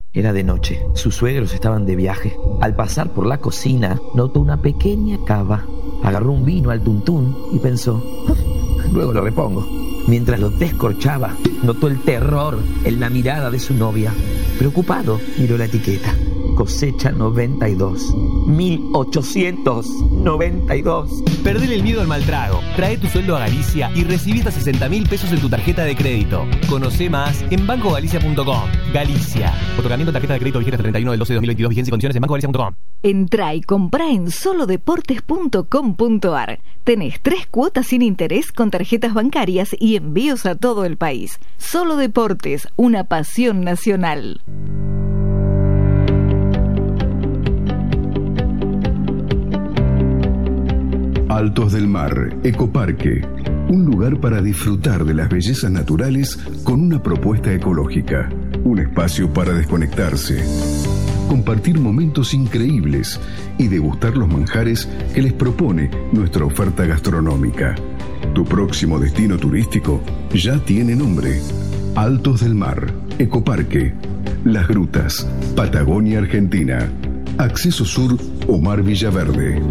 Era de noche. Sus suegros estaban de viaje. Al pasar por la cocina, notó una pequeña cava. Agarró un vino al tuntún y pensó, luego lo repongo. Mientras lo descorchaba, notó el terror en la mirada de su novia. Preocupado, miró la etiqueta. Cosecha 92. 1892. Perdele el miedo al mal trago. Trae tu sueldo a Galicia y recibí hasta 60.000 pesos en tu tarjeta de crédito. Conoce más en bancogalicia.com. Galicia. Otorgamiento de tarjeta de crédito vigente hasta 31 del 12 de 2022. Vigencia y condiciones en bancogalicia.com. Entrá y comprá en solodeportes.com.ar. Tenés 3 cuotas sin interés con tarjetas bancarias y envíos a todo el país. Solo Deportes, una pasión nacional. Altos del Mar, Ecoparque, un lugar para disfrutar de las bellezas naturales con una propuesta ecológica, un espacio para desconectarse, compartir momentos increíbles y degustar los manjares que les propone nuestra oferta gastronómica. Tu próximo destino turístico ya tiene nombre: Altos del Mar, Ecoparque, Las Grutas, Patagonia, Argentina. Acceso Sur, Omar Villaverde.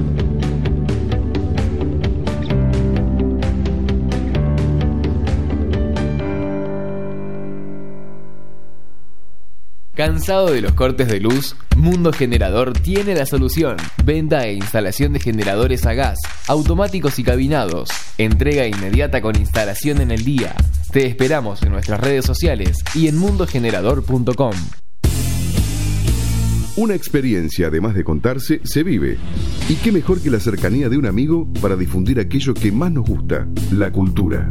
¿Cansado de los cortes de luz? Mundo Generador tiene la solución. Venta e instalación de generadores a gas, automáticos y cabinados. Entrega inmediata con instalación en el día. Te esperamos en nuestras redes sociales y en mundogenerador.com. Una experiencia, además de contarse, se vive. Y qué mejor que la cercanía de un amigo para difundir aquello que más nos gusta, la cultura.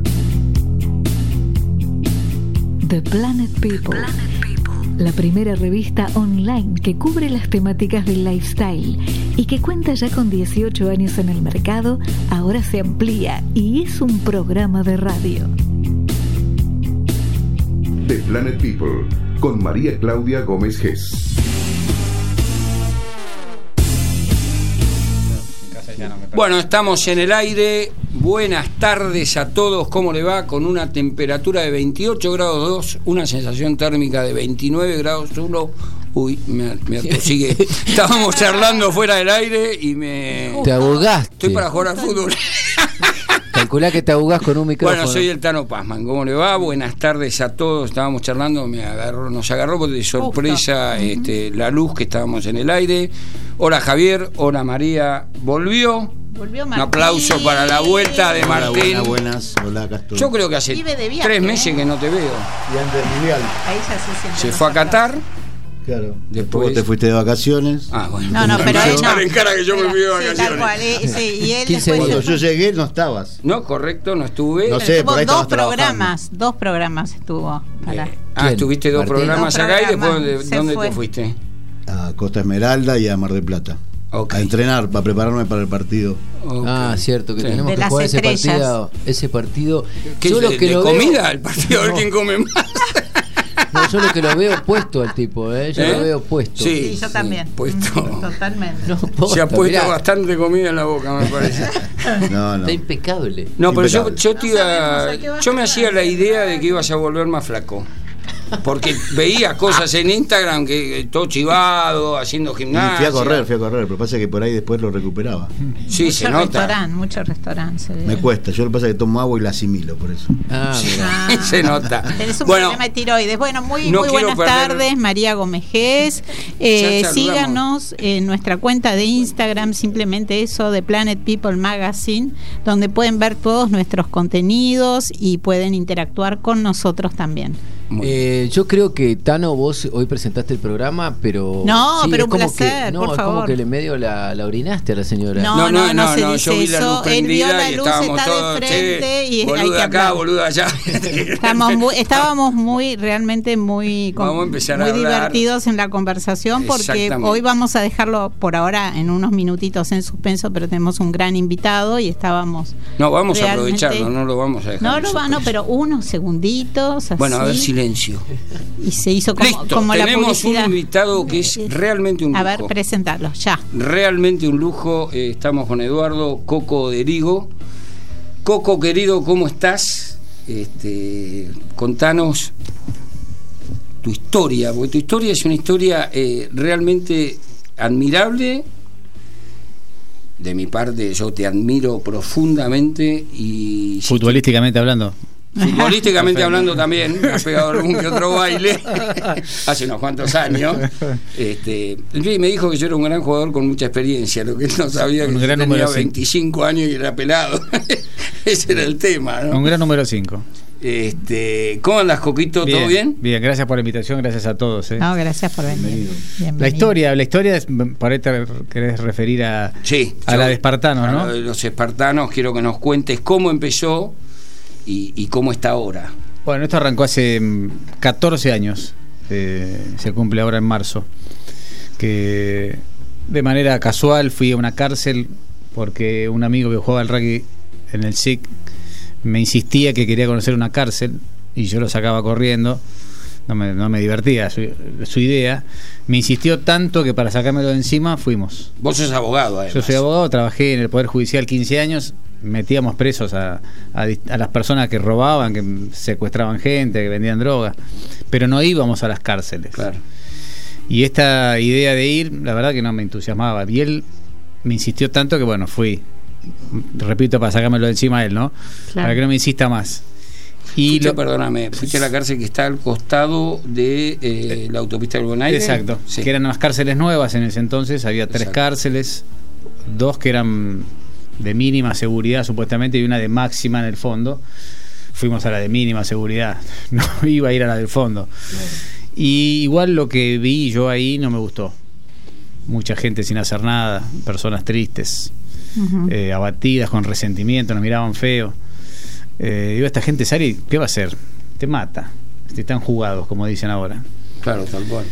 The Planet People. La primera revista online que cubre las temáticas del lifestyle y que cuenta ya con 18 años en el mercado, ahora se amplía y es un programa de radio. The Planet People, con María Claudia Gómez Gess. Bueno, estamos en el aire. Buenas tardes a todos. ¿Cómo le va? Con una temperatura de 28 grados 2, una sensación térmica de 29 grados 1. Uy, me sigue. Estábamos charlando fuera del aire y me... Te ahogaste. Estoy para jugar al fútbol. Calculá que te ahogás con un micrófono. Bueno, soy el Tano Pazman. ¿Cómo le va? Buenas tardes a todos. Estábamos charlando, nos agarró de sorpresa la luz que estábamos en el aire. Hola Javier, hola María. Volvió Martín. Un aplauso para la vuelta de Martín. Buenas. Hola, acá estoy. Yo creo que hace 3 meses que no te veo. Y antes del Mundial. Ahí ya se fue a Qatar. Claro. Después vos te fuiste de vacaciones. Bueno. No, pero él no. En cara que yo me fui de vacaciones. Tal cual, y él Cuando yo llegué no estabas. No, correcto, no estuve. No sé, por ahí dos programas estuvo. Estuviste 2 programas acá y después ¿dónde te fuiste? A Costa Esmeralda y a Mar del Plata. Okay. A entrenar, para prepararme para el partido. Okay. Cierto, que tenemos que jugar ese partido. ¿Qué es de comida? El partido, a ver quién come más. No, yo lo que lo veo puesto al tipo, lo veo puesto. Sí, yo también. Puesto. Totalmente. No, se ha puesto bastante comida en la boca, me parece. No. Está impecable. No, pero yo me hacía la idea de que ibas a volver más flaco. Porque veía cosas en Instagram que todo chivado, haciendo gimnasia. Fui a correr, pero pasa que por ahí después lo recuperaba. Sí, mucho se nota. Muchos restaurantes. Me cuesta, yo lo que pasa es que tomo agua y la asimilo, por eso. Se nota. Tenés un problema de tiroides. Bueno, muy buenas tardes, María Gómez Gess. Síganos en nuestra cuenta de Instagram, simplemente eso, de Planet People Magazine, donde pueden ver todos nuestros contenidos y pueden interactuar con nosotros también. Yo creo que Tano, vos hoy presentaste el programa, pero pero un placer, por favor. Como que le medio la orinaste a la señora. No, yo vi la luz prendida y estábamos todos de frente y boluda acá, boluda allá. Estábamos realmente muy divertidos en la conversación, porque hoy vamos a dejarlo por ahora en unos minutitos en suspenso, pero tenemos un gran invitado y estábamos. No, vamos a aprovecharlo, no lo vamos a dejar. No, pero unos segunditos así. Bueno, a ver, silencio. Y se hizo como la publicidad. Tenemos un invitado que es realmente un lujo. A ver, presentarlo, ya. Realmente un lujo. Estamos con Eduardo Coco Derigo. Coco, querido, ¿cómo estás? Contanos tu historia, porque tu historia es una historia realmente admirable. De mi parte, yo te admiro profundamente y... Futbolísticamente hablando. Futbolísticamente hablando también, me ha pegado algún que otro baile hace unos cuantos años. Me dijo que yo era un gran jugador con mucha experiencia, lo que él no sabía que tenía 25 años y era pelado. Ese era el tema, ¿no? Un gran número 5. ¿Cómo andas, Coquito? ¿Todo bien? Bien, gracias por la invitación, gracias a todos. No, gracias por venir. La historia es, por ahí te querés referir a la de Espartanos, ¿no? Los Espartanos, quiero que nos cuentes cómo empezó y cómo está ahora. Bueno, esto arrancó hace 14 años, se cumple ahora en marzo, que de manera casual fui a una cárcel porque un amigo que jugaba al rugby en el SIC me insistía que quería conocer una cárcel y yo lo sacaba corriendo, no me divertía su idea, me insistió tanto que para sacármelo de encima fuimos. Vos sos abogado, además. Yo soy abogado, trabajé en el Poder Judicial 15 años, metíamos presos a las personas que robaban, que secuestraban gente, que vendían droga, pero no íbamos a las cárceles. Claro. Y esta idea de ir, la verdad que no me entusiasmaba, y él me insistió tanto que bueno, fui, repito, para sacármelo de encima a él, ¿no? Claro. Para que no me insista más. Y perdóname, fuiste a la cárcel que está al costado de la autopista del Buen Aire. Exacto, sí. Que eran unas cárceles nuevas en ese entonces, había 3 cárceles, 2 que eran de mínima seguridad supuestamente y una de máxima en el fondo. Fuimos a la de mínima seguridad, no iba a ir a la del fondo. Claro. Y igual lo que vi yo ahí no me gustó. Mucha gente sin hacer nada, personas tristes, abatidas, con resentimiento, nos miraban feo. Digo, esta gente sale, ¿qué va a hacer? Te mata, están jugados, como dicen ahora. Claro, tal cual.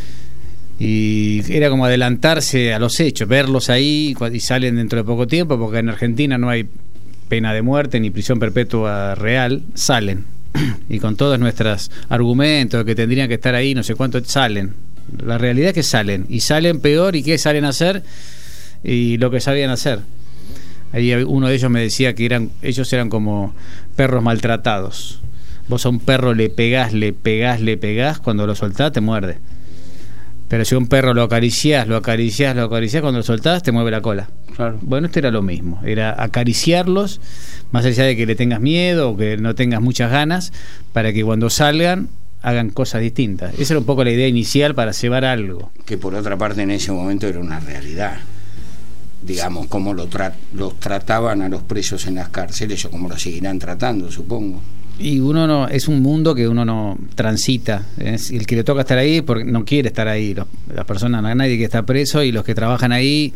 Y era como adelantarse a los hechos, verlos ahí y salen dentro de poco tiempo, porque en Argentina no hay pena de muerte ni prisión perpetua real, salen. Y con todos nuestros argumentos que tendrían que estar ahí, no sé cuánto, salen. La realidad es que salen, y salen peor. ¿Y qué salen a hacer? Y lo que sabían hacer. Ahí uno de ellos me decía que ellos eran como perros maltratados. Vos a un perro le pegás, cuando lo soltás te muerde. Pero si a un perro lo acariciás, cuando lo soltás te mueve la cola. Claro. Bueno, esto era lo mismo, era acariciarlos, más allá de que le tengas miedo o que no tengas muchas ganas, para que cuando salgan hagan cosas distintas. Esa era un poco la idea inicial para llevar algo. Que por otra parte en ese momento era una realidad. Digamos, cómo los trataban a los presos en las cárceles, o cómo los seguirán tratando, supongo. Y uno no, es un mundo que uno no transita, ¿eh? El que le toca estar ahí porque no quiere estar ahí. Las personas, nadie que está preso, y los que trabajan ahí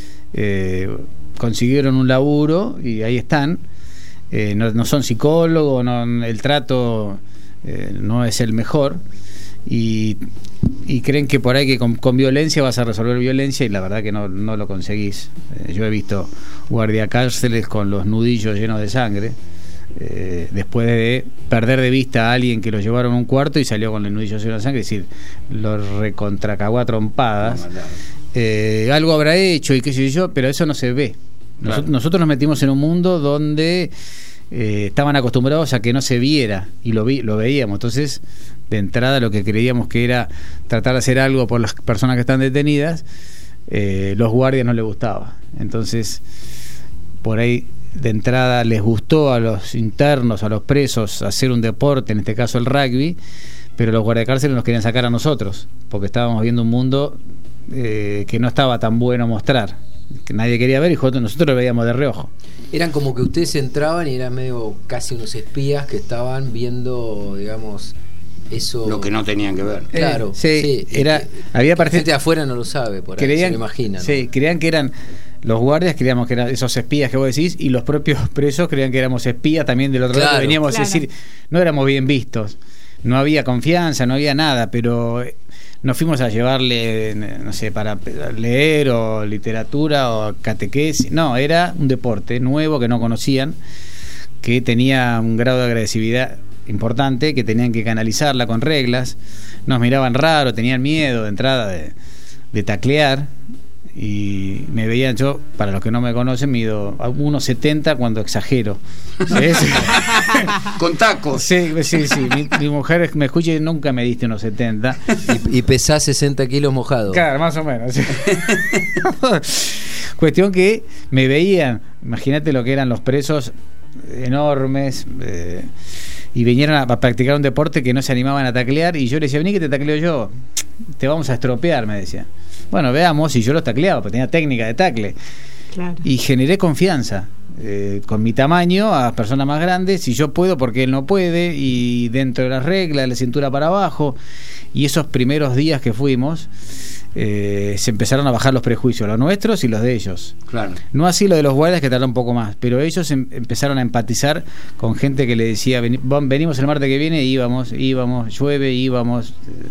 consiguieron un laburo y ahí están. No son psicólogos, el trato no es el mejor, y creen que por ahí que con violencia vas a resolver violencia, y la verdad que no lo conseguís. Yo he visto guardiacárceles con los nudillos llenos de sangre, después de perder de vista a alguien que lo llevaron a un cuarto y salió con el nudillo lleno de sangre, es decir, lo recontracagó a trompadas. Algo habrá hecho y qué sé yo, pero eso no se ve. Nosotros nos metimos en un mundo donde estaban acostumbrados a que no se viera, y lo veíamos. Entonces, de entrada, lo que creíamos que era tratar de hacer algo por las personas que están detenidas, los guardias no les gustaba. Entonces, por ahí, de entrada, les gustó a los internos, a los presos, hacer un deporte, en este caso el rugby, pero los guardiacárceles nos querían sacar a nosotros, porque estábamos viendo un mundo que no estaba tan bueno mostrar, que nadie quería ver, y nosotros lo veíamos de reojo. Eran como que ustedes entraban y eran medio casi unos espías que estaban viendo, digamos, eso, lo que no tenían que ver. Claro, sí. Había gente de afuera no lo sabe, por ahí se lo imaginan, ¿no? Sí, creían que eran los guardias, creíamos que eran esos espías que vos decís, y los propios presos creían que éramos espías también del otro lado, que veníamos a decir, no éramos bien vistos, no había confianza, no había nada, pero nos fuimos a llevarle, no sé, para leer o literatura o catequesis. No, era un deporte nuevo que no conocían, que tenía un grado de agresividad importante, que tenían que canalizarla con reglas. Nos miraban raro, tenían miedo de entrada de taclear, y me veían, yo, para los que no me conocen, mido 1,70 cuando exagero. Con tacos. Sí. Mi mujer me escucha y nunca me diste 1,70. Y pesás 60 kilos mojado. Claro, más o menos. Sí. Cuestión que me veían, imagínate lo que eran los presos enormes, y vinieron a practicar un deporte que no se animaban a taclear, y yo les decía, vení que te tacleo yo, te vamos a estropear, me decía. Bueno, veamos, y yo los tacleaba, porque tenía técnica de tacle. Claro. Y generé confianza con mi tamaño a personas más grandes, si yo puedo porque él no puede, y dentro de las reglas, de la cintura para abajo. Y esos primeros días que fuimos, se empezaron a bajar los prejuicios, los nuestros y los de ellos. Claro. No así lo de los guardias, que tardó un poco más, pero ellos empezaron a empatizar con gente que le decía, venimos el martes que viene, íbamos, llueve, íbamos,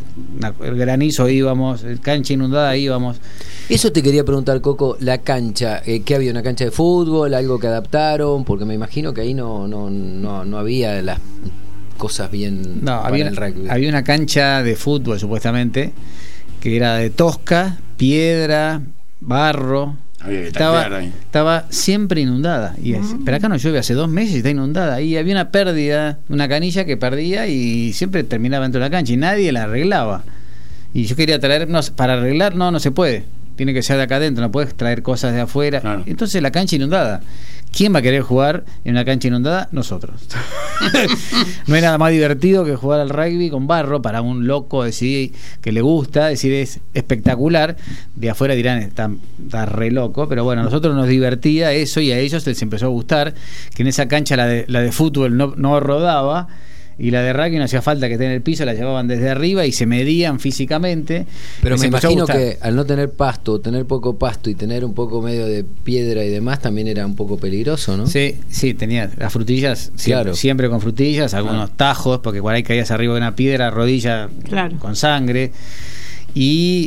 el granizo, íbamos, cancha inundada, íbamos. Eso te quería preguntar, Coco, la cancha, ¿qué había? ¿Una cancha de fútbol? ¿Algo que adaptaron? Porque me imagino que ahí no había las cosas bien para el rugby. Había una cancha de fútbol, supuestamente, que era de tosca, piedra, barro. Estaba siempre inundada. Pero acá no llueve hace 2 meses y está inundada. Y había una pérdida, una canilla que perdía y siempre terminaba dentro de la cancha y nadie la arreglaba. Y yo quería traer, para arreglar, no se puede. Tiene que ser de acá adentro, no puedes traer cosas de afuera. Claro. Entonces la cancha inundada. ¿Quién va a querer jugar en una cancha inundada? Nosotros. No hay nada más divertido que jugar al rugby con barro para un loco decir que le gusta, decir es espectacular. De afuera dirán está re loco, pero bueno, a nosotros nos divertía eso y a ellos les empezó a gustar que en esa cancha la de fútbol no rodaba. Y la de rugby no hacía falta que esté en el piso, la llevaban desde arriba y se medían físicamente. Pero me imagino que al no tener pasto, tener poco pasto y tener un poco medio de piedra y demás, también era un poco peligroso, ¿no? Sí, tenía las frutillas, siempre con frutillas, algunos tajos, porque por ahí caías arriba de una piedra, rodilla con sangre. Y,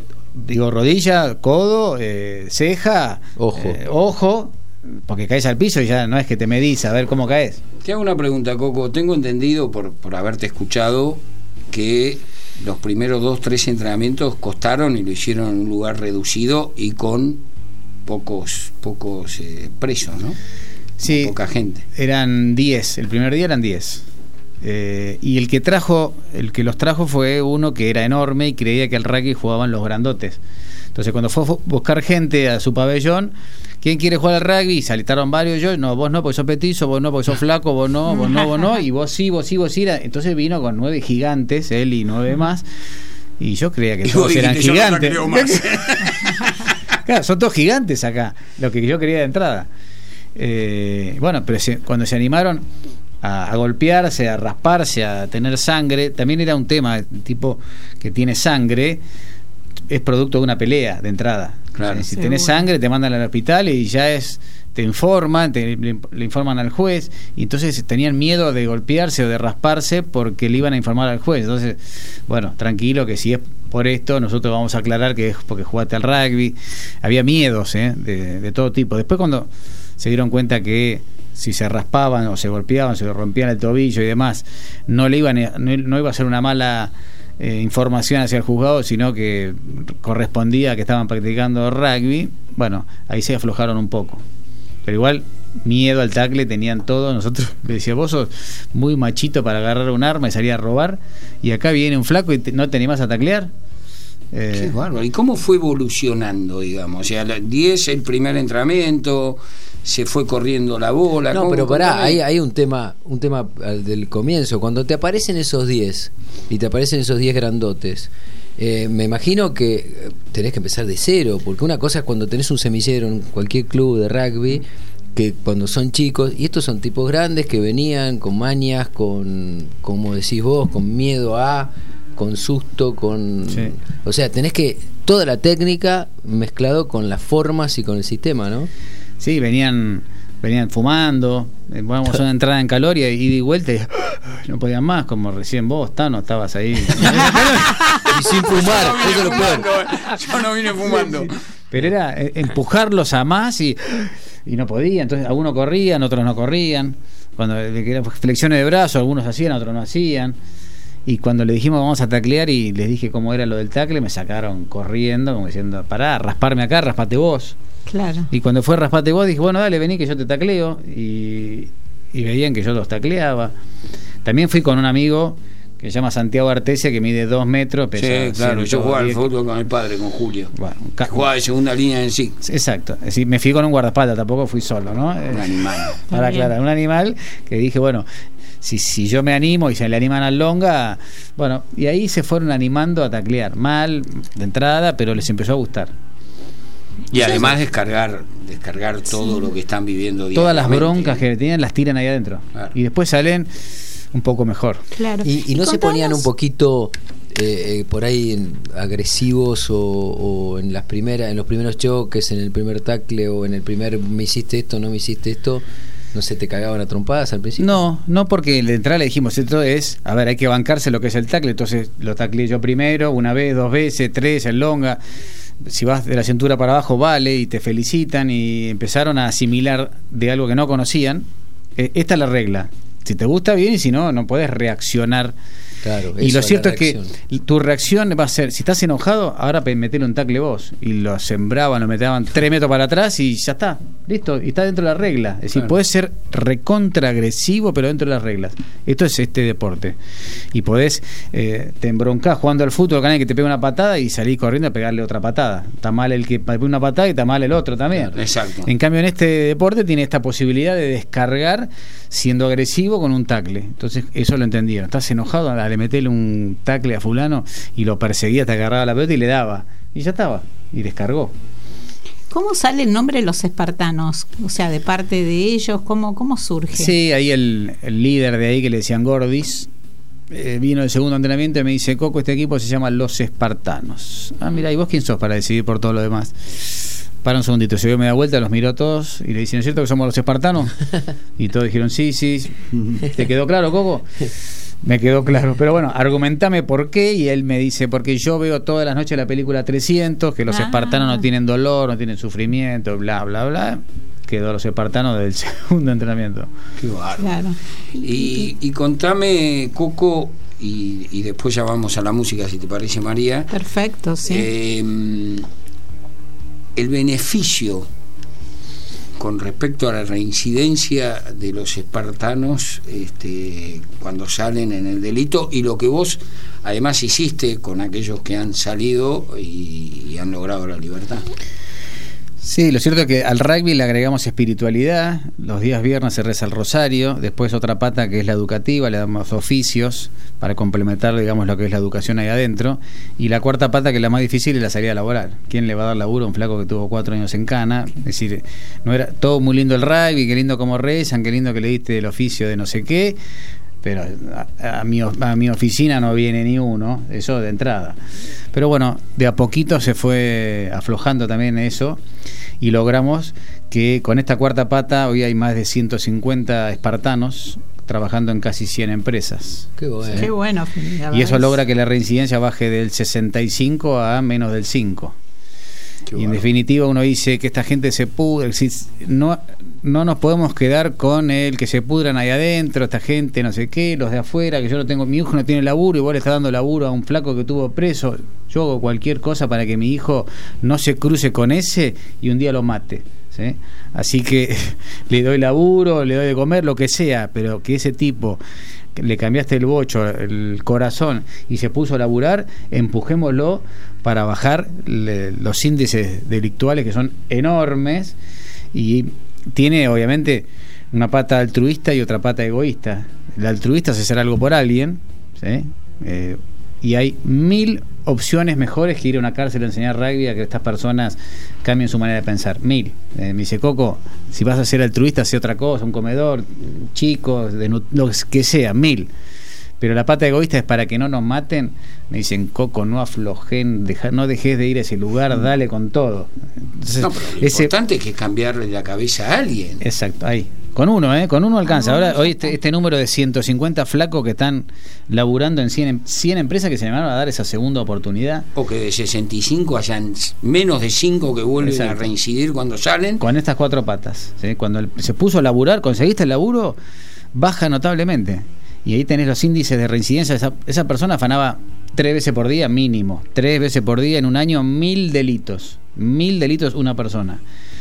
rodilla, codo, ceja, ojo, porque caes al piso y ya no es que te medís a ver cómo caes. Te hago una pregunta, Coco. Tengo entendido, por haberte escuchado, que los primeros 2-3 entrenamientos costaron y lo hicieron en un lugar reducido y con pocos presos, ¿no? Sí, con poca gente. Eran 10, el primer día eran 10. Y el que los trajo fue uno que era enorme y creía que al rugby jugaban los grandotes. Entonces cuando fue a buscar gente a su pabellón, ¿quién quiere jugar al rugby? Y saltaron varios, vos no, porque sos petizo, vos no, porque sos flaco, vos no, y vos sí. Entonces vino con 9 gigantes, él y 9 más, y yo creía que todos eran gigantes. Claro, son todos gigantes acá, lo que yo quería de entrada. Bueno, pero cuando se animaron a golpearse, a rasparse, a tener sangre, también era un tema, el tipo que tiene sangre es producto de una pelea de entrada. Claro. Si tenés sangre te mandan al hospital y ya te informan, le informan al juez, y entonces tenían miedo de golpearse o de rasparse porque le iban a informar al juez. Entonces, bueno, tranquilo, que si es por esto nosotros vamos a aclarar que es porque jugaste al rugby. Había miedos de todo tipo. Después cuando se dieron cuenta que si se raspaban o se golpeaban, se rompían el tobillo y demás, no iba a ser una mala información hacia el juzgado, sino que correspondía a que estaban practicando rugby. Bueno, ahí se aflojaron un poco, pero igual miedo al tackle tenían todos. Nosotros le decíamos, vos sos muy machito para agarrar un arma y salir a robar, y acá viene un flaco y no te animás a taclear. Qué bárbaro. ¿Y cómo fue evolucionando, digamos? O sea, 10 el primer entrenamiento, se fue corriendo la bola. No, pero pará, hay un tema del comienzo. Cuando te aparecen esos 10 y te aparecen esos 10 grandotes, me imagino que tenés que empezar de cero, porque una cosa es cuando tenés un semillero en cualquier club de rugby, que cuando son chicos, y estos son tipos grandes que venían con mañas, con, como decís vos, con miedo con susto, sí. O sea, tenés que toda la técnica mezclado con las formas y con el sistema, ¿no? Sí, venían fumando, vamos a una entrada en calor y ida y vuelta y no podían más, como recién vos, Tano, estabas ahí. Y sin fumar, eso es lo peor. Yo no vine fumando. Sí. Pero era empujarlos a más y no podían, entonces algunos corrían, otros no corrían. Cuando eran flexiones de brazos, algunos hacían, otros no hacían. Y cuando le dijimos vamos a taclear y les dije cómo era lo del tacle, me sacaron corriendo, como diciendo, pará, rasparme acá, raspate vos. Claro. Y cuando fue raspate vos, dije, bueno, dale, vení que yo te tacleo. Y veían que yo los tacleaba. También fui con un amigo que se llama Santiago Artesia, que mide 2 metros. Sí, claro, yo jugaba al fútbol con el padre, con Julio. Bueno, jugaba de segunda línea en sí. Exacto, es decir, me fui con un guardaespaldas, tampoco fui solo, ¿no? Un animal. Para aclarar, un animal que dije, bueno, si yo me animo y se le animan al Longa, bueno, y ahí se fueron animando a taclear, mal de entrada, pero les empezó a gustar. Y además descargar todo lo que están viviendo diariamente. Todas las broncas que tenían las tiran ahí adentro. Claro. Y después salen un poco mejor. Claro. Y no se ponían un poquito por ahí agresivos o en los primeros choques, en el primer tackle o en el primer me hiciste esto, no me hiciste esto. ¿No se te cagaban a trompadas al principio? No, porque de entrada le dijimos, esto es, a ver, hay que bancarse lo que es el tackle, entonces lo tacleé yo primero, 1 vez, 2 veces, 3, el Longa. Si vas de la cintura para abajo, vale, y te felicitan, y empezaron a asimilar de algo que no conocían. Esta es la regla. Si te gusta, bien, y si no, no puedes reaccionar. Claro, y lo cierto es que tu reacción va a ser, si estás enojado, ahora metele un tackle vos. Y lo sembraban, lo metían 3 metros para atrás y ya está, listo, y está dentro de la regla. Es decir, podés ser recontra agresivo, pero dentro de las reglas. Esto es este deporte. Y podés, te embroncás jugando al fútbol con alguien que te pega una patada y salís corriendo a pegarle otra patada. Está mal el que pega una patada y está mal el otro también. Claro, exacto. En cambio, en este deporte tiene esta posibilidad de descargar siendo agresivo con un tackle. Entonces, eso lo entendieron. Estás enojado, dale, metele un tackle a fulano, y lo perseguía hasta que agarraba la pelota y le daba. Y ya estaba. Y descargó. ¿Cómo sale el nombre de los espartanos? O sea, de parte de ellos, ¿cómo surge? Sí, ahí el líder de ahí, que le decían Gordis, vino el segundo entrenamiento y me dice, Coco, este equipo se llama Los Espartanos. Ah, mira, ¿y vos quién sos para decidir por todo lo demás? Para un segundito, se dio media vuelta, los miró todos y le dicen, ¿es cierto que somos los espartanos? Y todos dijeron, sí. ¿Te quedó claro, Coco? Me quedó claro, pero bueno, argumentame por qué. Y él me dice, porque yo veo todas las noches la película 300, que los espartanos no tienen dolor, no tienen sufrimiento, bla, bla, bla. Quedó los espartanos del segundo entrenamiento. Qué bárbaro. Claro. Y contame, Coco, y después ya vamos a la música, si te parece, María. Perfecto, sí. El beneficio con respecto a la reincidencia de los espartanos cuando salen en el delito, y lo que vos además hiciste con aquellos que han salido y han logrado la libertad. Sí, lo cierto es que al rugby le agregamos espiritualidad. Los días viernes se reza el rosario, después otra pata que es la educativa, le damos oficios para complementar, digamos, lo que es la educación ahí adentro, y la cuarta pata, que es la más difícil, es la salida laboral. ¿Quién le va a dar laburo a un flaco que tuvo 4 años en cana? Es decir, no era todo muy lindo el rugby, qué lindo cómo rezan, qué lindo que le diste el oficio de no sé qué, pero a mi oficina no viene ni uno, eso de entrada. Pero bueno, de a poquito se fue aflojando también eso, y logramos que con esta cuarta pata hoy hay más de 150 espartanos trabajando en casi 100 empresas. Qué bueno. ¿Sí? Qué bueno. Y eso logra que la reincidencia baje del 65 a menos del 5. Y en definitiva uno dice que esta gente se pudre, no nos podemos quedar con el que se pudran ahí adentro, esta gente no sé qué, los de afuera, que yo no tengo, mi hijo no tiene laburo y vos le estás dando laburo a un flaco que tuvo preso. Yo hago cualquier cosa para que mi hijo no se cruce con ese y un día lo mate, ¿sí? Así que le doy laburo, le doy de comer, lo que sea, pero que ese tipo le cambiaste el bocho, el corazón y se puso a laburar, empujémoslo para bajar los índices delictuales, que son enormes, y tiene obviamente una pata altruista y otra pata egoísta. El altruista es hacer algo por alguien, ¿sí? Y hay 1000 opciones mejores que ir a una cárcel a enseñar rugby, a que estas personas cambien su manera de pensar. 1000. Me dice, Coco, si vas a ser altruista, hace otra cosa, un comedor, chicos, lo que sea, 1000. Pero la pata egoísta es para que no nos maten. Me dicen, Coco, no aflojen, no dejes de ir a ese lugar, dale con todo. Entonces, no, pero lo importante es que cambiarle la cabeza a alguien. Exacto, ahí. Con uno alcanza. Ahora, hoy este número de 150 flacos que están laburando en 100 empresas que se llamaron a dar esa segunda oportunidad. O que de 65 hayan menos de 5 que vuelven a reincidir cuando salen. Con estas 4 patas, ¿sí? Cuando se puso a laburar, conseguiste el laburo, baja notablemente. y ahí tenés los índices de reincidencia. Esa persona afanaba 3 veces por día mínimo, 3 veces por día en un año, 1000 delitos. 1000 delitos una persona.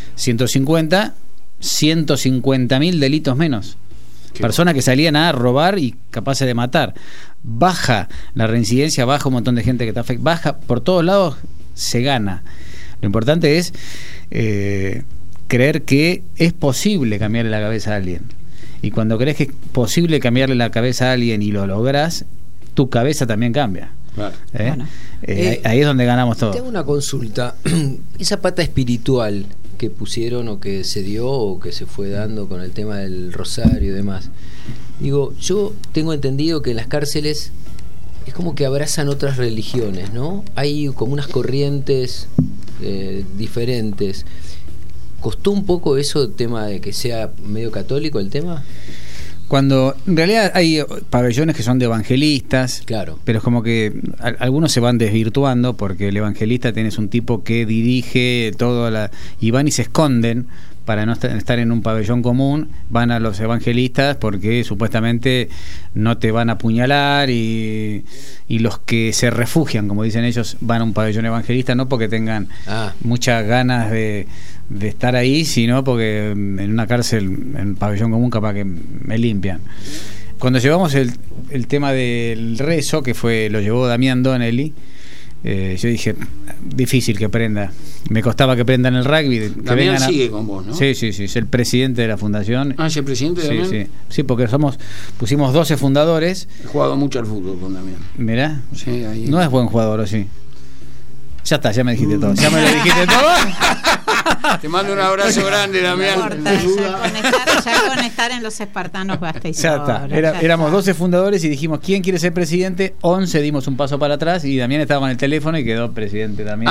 150.000 delitos menos. Personas que salían a robar y capaces de matar. Baja la reincidencia, baja un montón de gente que está afectada, baja por todos lados, se gana. Lo importante es creer que es posible cambiarle la cabeza a alguien. Y cuando crees que es posible cambiarle la cabeza a alguien y lo lográs, tu cabeza también cambia. Claro. Bueno, ahí es donde ganamos todo. Tengo una consulta. Esa pata espiritual que pusieron o que se dio o que se fue dando con el tema del rosario y demás, digo, yo tengo entendido que en las cárceles es como que abrazan otras religiones, ¿no? Hay como unas corrientes diferentes. ¿Costó un poco eso el tema de que sea medio católico el tema? Cuando en realidad hay pabellones que son de evangelistas, claro, pero es como que algunos se van desvirtuando porque el evangelista tenés un tipo que dirige todo y van y se esconden para no estar en un pabellón común, van a los evangelistas porque supuestamente no te van a apuñalar y los que se refugian, como dicen ellos, van a un pabellón evangelista no porque tengan muchas ganas de estar ahí, sino porque en una cárcel, en pabellón común, capaz que me limpian. Cuando llevamos el tema del rezo, que lo llevó Damián Donnelly, yo dije, difícil que prenda. Me costaba que prendan el rugby. Damián sigue con vos, ¿no? Sí, es el presidente de la fundación. ¿Es el presidente de Damián? Sí, porque pusimos 12 fundadores. He jugado mucho al fútbol con Damián. Mirá, sí, ahí. No es buen jugador, ¿o sí? Ya está, ya me dijiste todo. ¿Ya me lo dijiste todo? Te mando un abrazo grande, Damián. Ya con estar en los espartanos basta. Ya está. Éramos 12 fundadores y dijimos, ¿quién quiere ser presidente? 11 dimos un paso para atrás y Damián estaba con el teléfono y quedó presidente también.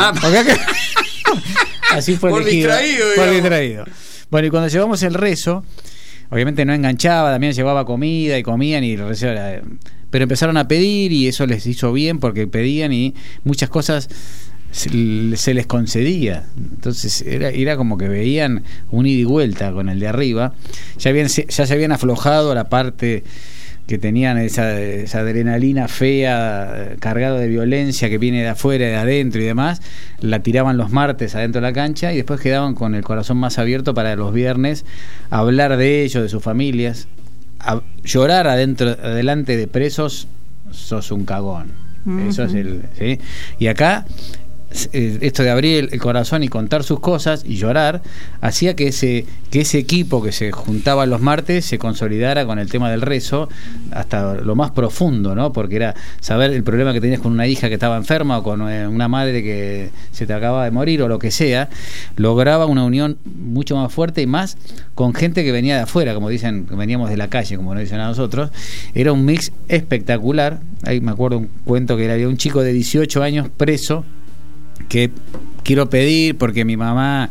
Así fue elegido. Por distraído. Bueno, y cuando llevamos el rezo, obviamente no enganchaba, Damián llevaba comida y comían y el rezo era... Pero empezaron a pedir y eso les hizo bien porque pedían y muchas cosas se les concedía. Entonces era como que veían un ida y vuelta con el de arriba. Ya se habían aflojado la parte que tenían esa adrenalina fea, cargada de violencia que viene de afuera, de adentro y demás. La tiraban los martes adentro de la cancha y después quedaban con el corazón más abierto para los viernes hablar de ellos, de sus familias. Llorar delante de presos, sos un cagón. Eso es ¿sí? Y acá esto de abrir el corazón y contar sus cosas y llorar hacía que ese equipo que se juntaba los martes se consolidara con el tema del rezo hasta lo más profundo, ¿no? Porque era saber el problema que tenías con una hija que estaba enferma o con una madre que se te acababa de morir o lo que sea. Lograba una unión mucho más fuerte y más con gente que venía de afuera, como dicen, que veníamos de la calle, como nos dicen a nosotros. Era un mix espectacular. Ahí me acuerdo un cuento que había un chico de 18 años preso que quiero pedir porque mi mamá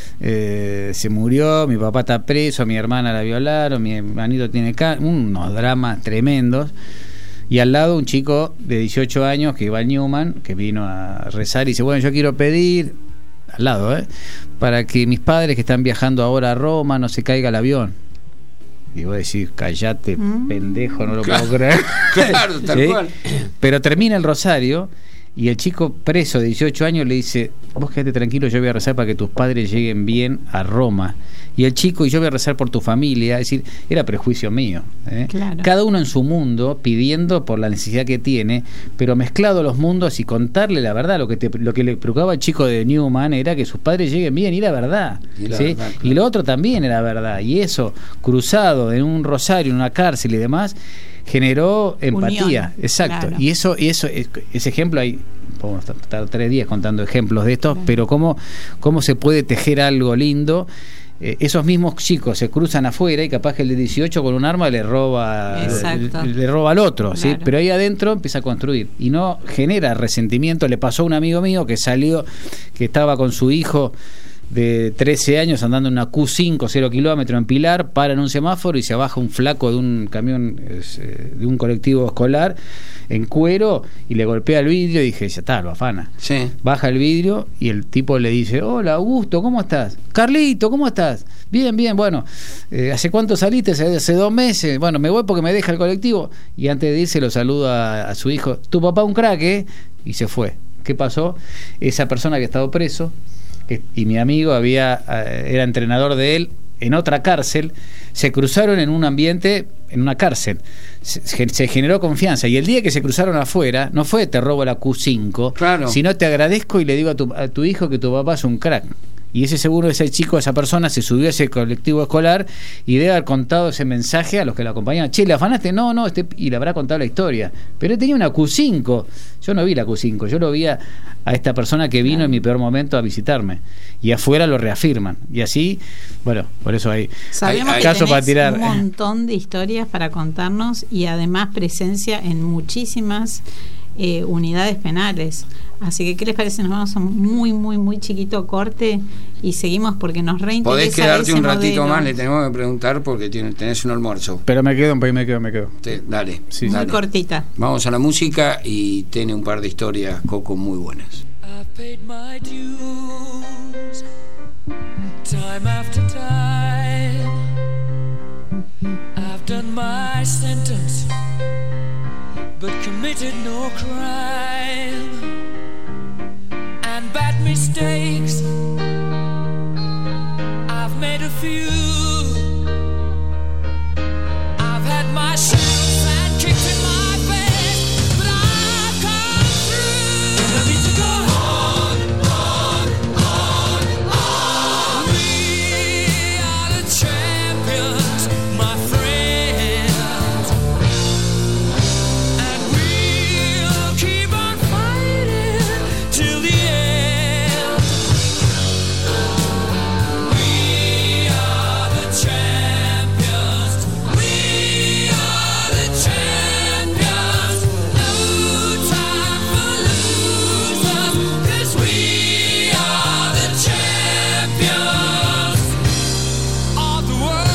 se murió, mi papá está preso, mi hermana la violaron, mi hermanito tiene unos dramas tremendos, y al lado un chico de 18 años que iba al Newman, que vino a rezar y dice, bueno, yo quiero pedir al lado, para que mis padres que están viajando ahora a Roma no se caiga el avión. Y vos decís, callate, pendejo, no lo puedo creer. Claro, tal cual. Pero termina el rosario y el chico preso de 18 años le dice, vos quédate tranquilo, yo voy a rezar para que tus padres lleguen bien a Roma. Y el chico, y yo voy a rezar por tu familia. Es decir, era prejuicio mío, Claro. Cada uno en su mundo, pidiendo por la necesidad que tiene, pero mezclado los mundos y contarle la verdad. Lo que le preocupaba al chico de Newman era que sus padres lleguen bien, y la verdad, verdad, claro. Y lo otro también era verdad. Y eso, cruzado en un rosario, en una cárcel y demás, generó empatía. Unión, exacto, claro. Y eso ese ejemplo, hay podemos estar 3 días contando ejemplos de estos, claro. Pero cómo se puede tejer algo lindo. Esos mismos chicos se cruzan afuera y capaz que el de 18 con un arma le roba al otro, claro. ¿Sí? Pero ahí adentro empieza a construir y no genera resentimiento. Le pasó a un amigo mío que salió, que estaba con su hijo de 13 años andando en una Q5, 0 kilómetros en Pilar, para en un semáforo y se baja un flaco de un camión, de un colectivo escolar, en cuero, y le golpea el vidrio, y dije, ya está, lo afana. Sí. Baja el vidrio y el tipo le dice, hola Augusto, ¿cómo estás? Carlito, ¿cómo estás? Bien, bien, bueno, ¿hace cuánto saliste? Hace 2 meses. Bueno, me voy porque me deja el colectivo. Y antes de irse lo saluda a su hijo, tu papá un crack, ¿eh? Y se fue. ¿Qué pasó? Esa persona había estado preso, y mi amigo era entrenador de él en otra cárcel, se cruzaron en un ambiente, en una cárcel, se generó confianza, y el día que se cruzaron afuera, no fue te robo la Q5, claro, sino te agradezco y le digo a tu hijo que tu papá es un crack. Y ese chico, esa persona, se subió a ese colectivo escolar y debe haber contado ese mensaje a los que lo acompañaban. Che, ¿le afanaste? No, y le habrá contado la historia. Pero él tenía una Q5. Yo no vi la Q5, yo lo vi a esta persona que vino en mi peor momento a visitarme. Y afuera lo reafirman. Y así, bueno, por eso hay caso para tirar. Un montón de historias para contarnos, y además presencia en muchísimas unidades penales. Así que, ¿qué les parece? Nos vamos a un muy chiquito corte y seguimos, porque nos reinteresa. Podés quedarte ese un ratito modelo. más, le tenemos que preguntar porque tenés un almuerzo. Pero me quedo. Dale, sí, muy cortita. Vamos a la música y tiene un par de historias, Coco, muy buenas. I've paid my dues, time after time. I've done my sentence, but committed no crime. And bad mistakes, I've made a few. I've had my shots and kicks in my face, but I've come through. I need to go on. We are the champions, my friends, and we'll keep on fighting till the end. We are the champions. We are the champions. No time for losers, 'cause we are the champions of the world.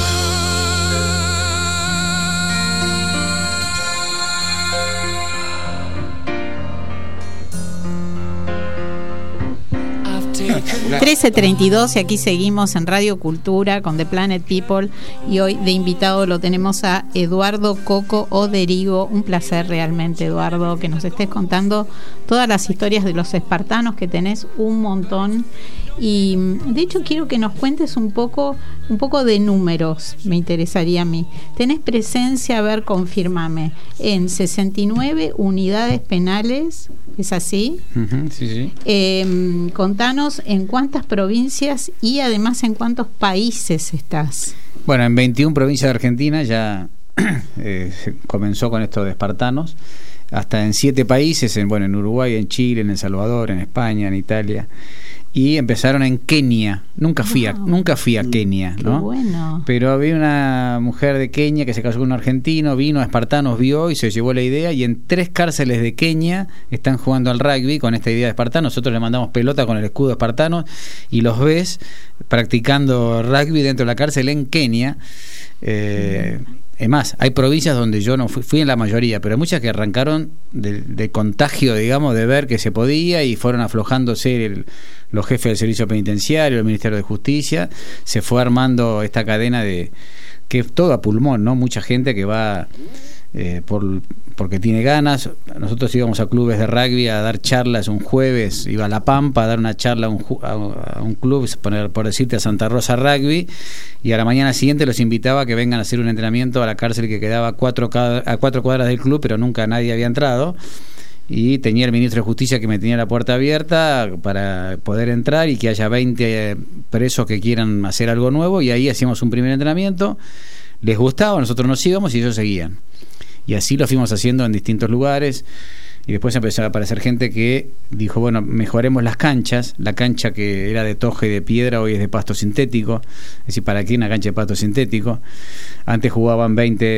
I've taken 13:32 y aquí seguimos en Radio Cultura con The Planet People, y hoy de invitado lo tenemos a Eduardo Coco Oderigo. Un placer realmente, Eduardo, que nos estés contando todas las historias de los espartanos, que tenés un montón. Y de hecho quiero que nos cuentes un poco de números, me interesaría a mí. Tenés presencia, a ver, confírmame, en 69 unidades penales, ¿es así? Sí. Contanos en cuántas provincias y además en cuántos países estás. Bueno, en 21 provincias de Argentina ya se comenzó con esto de espartanos, hasta en 7 países, en Uruguay, en Chile, en El Salvador, en España, en Italia. Y empezaron en Kenia. Nunca fui a Kenia, ¿no? Bueno. Pero había una mujer de Kenia que se casó con un argentino, vino a Espartanos, vio y se llevó la idea, y en 3 cárceles de Kenia están jugando al rugby con esta idea de espartanos. Nosotros le mandamos pelota con el escudo de espartanos y los ves practicando rugby dentro de la cárcel en Kenia. Es más, hay provincias donde yo no fui en la mayoría, pero hay muchas que arrancaron de contagio, digamos, de ver que se podía, y fueron aflojándose los jefes del servicio penitenciario, el Ministerio de Justicia. Se fue armando esta cadena de que es todo a pulmón, ¿no? Mucha gente que va porque tiene ganas. Nosotros íbamos a clubes de rugby a dar charlas un jueves, iba a La Pampa a dar una charla a un club, por decirte, a Santa Rosa Rugby, y a la mañana siguiente los invitaba a que vengan a hacer un entrenamiento a la cárcel que quedaba a 4 cuadras del club, pero nunca nadie había entrado, y tenía el ministro de Justicia que me tenía la puerta abierta para poder entrar y que haya 20 presos que quieran hacer algo nuevo, y ahí hacíamos un primer entrenamiento. Les gustaba, nosotros nos íbamos y ellos seguían, y así lo fuimos haciendo en distintos lugares. Y después empezó a aparecer gente que dijo, bueno, mejoremos las canchas. La cancha que era de toja y de piedra hoy es de pasto sintético. Es decir, ¿para qué una cancha de pasto sintético? Antes jugaban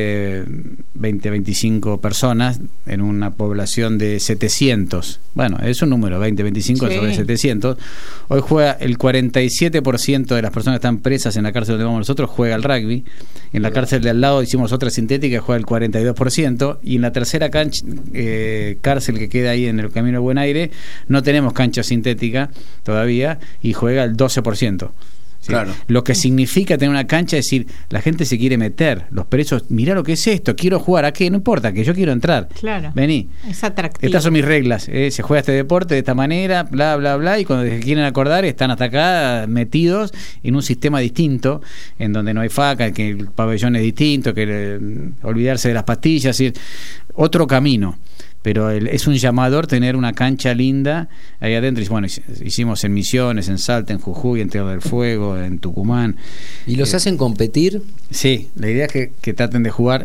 25 personas en una población de 700. Bueno, es un número, 25 sobre 700. Hoy juega el 47% de las personas que están presas en la cárcel donde vamos nosotros, juega al rugby. En la cárcel de al lado hicimos otra sintética que juega el 42%. Y en la tercera cárcel que queda ahí en el Camino del Buen Aire, no tenemos cancha sintética todavía y juega el 12%. ¿Sí? Claro. Lo que significa tener una cancha es decir, la gente se quiere meter, los presos, mirá lo que es esto, quiero jugar, ¿a qué? No importa, que yo quiero entrar. Claro. Vení. Es atractivo. Estas son mis reglas, se juega este deporte de esta manera, bla, bla, bla, y cuando se quieren acordar están hasta acá metidos en un sistema distinto, en donde no hay faca, que el pabellón es distinto, que olvidarse de las pastillas, es decir, otro camino. Pero es un llamador tener una cancha linda ahí adentro. Y bueno, hicimos en Misiones, en Salta, en Jujuy, en Tierra del Fuego, en Tucumán. ¿Y los hacen competir? Sí, la idea es que traten de jugar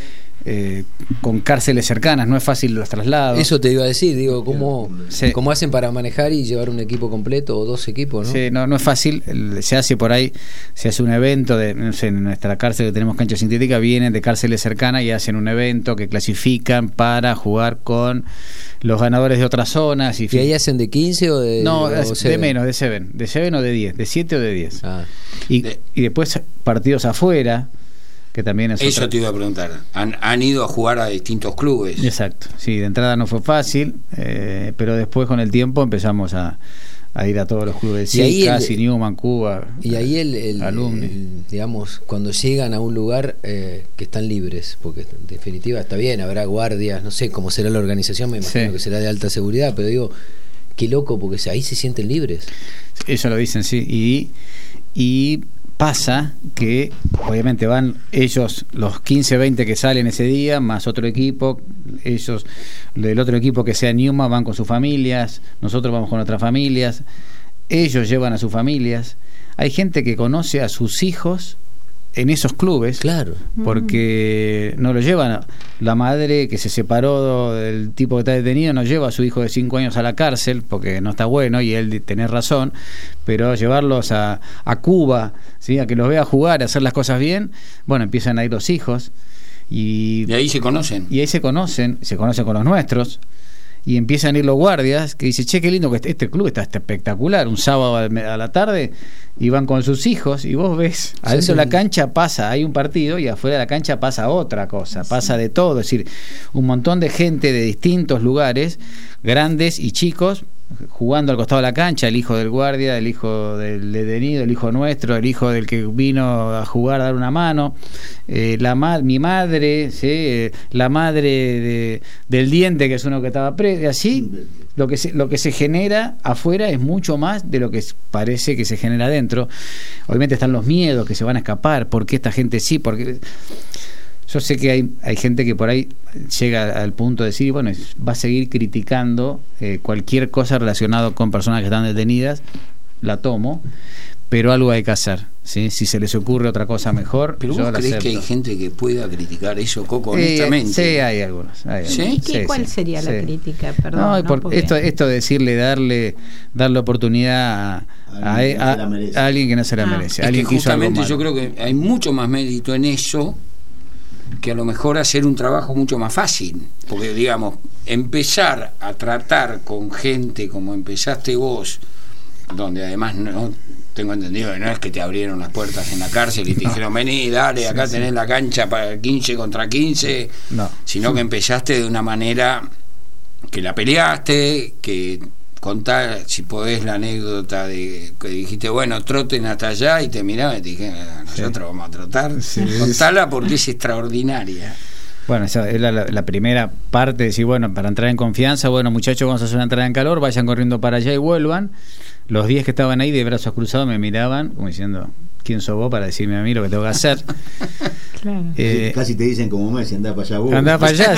con cárceles cercanas, no es fácil los traslados. Eso te iba a decir, digo, ¿cómo hacen para manejar y llevar un equipo completo o dos equipos? ¿No? Sí, no es fácil, se hace por ahí, se hace un evento, no sé, en nuestra cárcel que tenemos cancha sintética, vienen de cárceles cercanas y hacen un evento que clasifican para jugar con los ganadores de otras zonas. ¿Y ahí hacen de 15 o de...? No, de menos, de 7 o de 10, de 7 o de 10. Y después partidos afuera, que también es eso te iba a preguntar. Han ido a jugar a distintos clubes. Exacto, sí, de entrada no fue fácil, pero después con el tiempo empezamos a ir a todos los clubes, casi Newman, Cuba. Y ahí el digamos, cuando llegan a un lugar que están libres, porque en definitiva está bien, habrá guardias, no sé cómo será la organización, me imagino que será de alta seguridad, pero digo, qué loco, porque ahí se sienten libres. Eso lo dicen, sí, y pasa que obviamente van ellos, los 15, 20 que salen ese día, más otro equipo, ellos del otro equipo que sea Newman van con sus familias, nosotros vamos con nuestras familias, ellos llevan a sus familias. Hay gente que conoce a sus hijos en esos clubes, claro, porque no lo llevan. La madre que se separó del tipo que está detenido no lleva a su hijo de 5 años a la cárcel porque no está bueno, y él tiene razón, pero llevarlos a Cuba, ¿sí? A que los vea jugar, a hacer las cosas bien, bueno, empiezan a ir los hijos y ahí se conocen. Y ahí se conocen con los nuestros. Y empiezan a ir los guardias que dicen, che, qué lindo que este club está espectacular, un sábado a la tarde, y van con sus hijos y vos ves, adentro de la cancha hay un partido y afuera de la cancha pasa otra cosa, pasa de todo, es decir, un montón de gente de distintos lugares, grandes y chicos, jugando al costado de la cancha, el hijo del guardia, el hijo del detenido, el hijo nuestro, el hijo del que vino a jugar a dar una mano, mi madre, ¿sí? La madre del diente, que es uno que estaba preso, así lo que se genera afuera es mucho más de lo que parece que se genera adentro. Obviamente están los miedos que se van a escapar, porque esta gente sí, porque yo sé que hay gente que por ahí llega al punto de decir, bueno, va a seguir criticando cualquier cosa relacionada con personas que están detenidas, la tomo, pero algo hay que hacer, ¿sí? Si se les ocurre otra cosa mejor, pero yo vos la creés acepto. que hay gente que pueda criticar eso, Coco, honestamente. Sí, hay algunos. ¿Sí? ¿Cuál sería la crítica? Perdón, porque esto de decirle, darle oportunidad a alguien que no se la merece. Es alguien que justamente que hizo algo malo. yo creo que hay mucho más mérito en eso que a lo mejor hacer un trabajo mucho más fácil, porque digamos, empezar a tratar con gente como empezaste vos, donde además no tengo entendido que no es que te abrieron las puertas en la cárcel y te dijeron vení, dale, acá tenés la cancha para 15 contra 15, sino que empezaste de una manera que la peleaste, que contá, si podés, la anécdota de que dijiste, bueno, troten hasta allá, y te miraba y te dije, nosotros vamos a trotar. Contala porque es extraordinaria. Bueno, esa es la primera parte, de decir, bueno, para entrar en confianza, bueno, muchachos, vamos a hacer una entrada en calor, vayan corriendo para allá y vuelvan. Los 10 que estaban ahí de brazos cruzados me miraban como diciendo, ¿quién sos vos para decirme a mí lo que tengo que hacer? Claro. Casi te dicen como Messi, andá para allá vos. Andá para allá,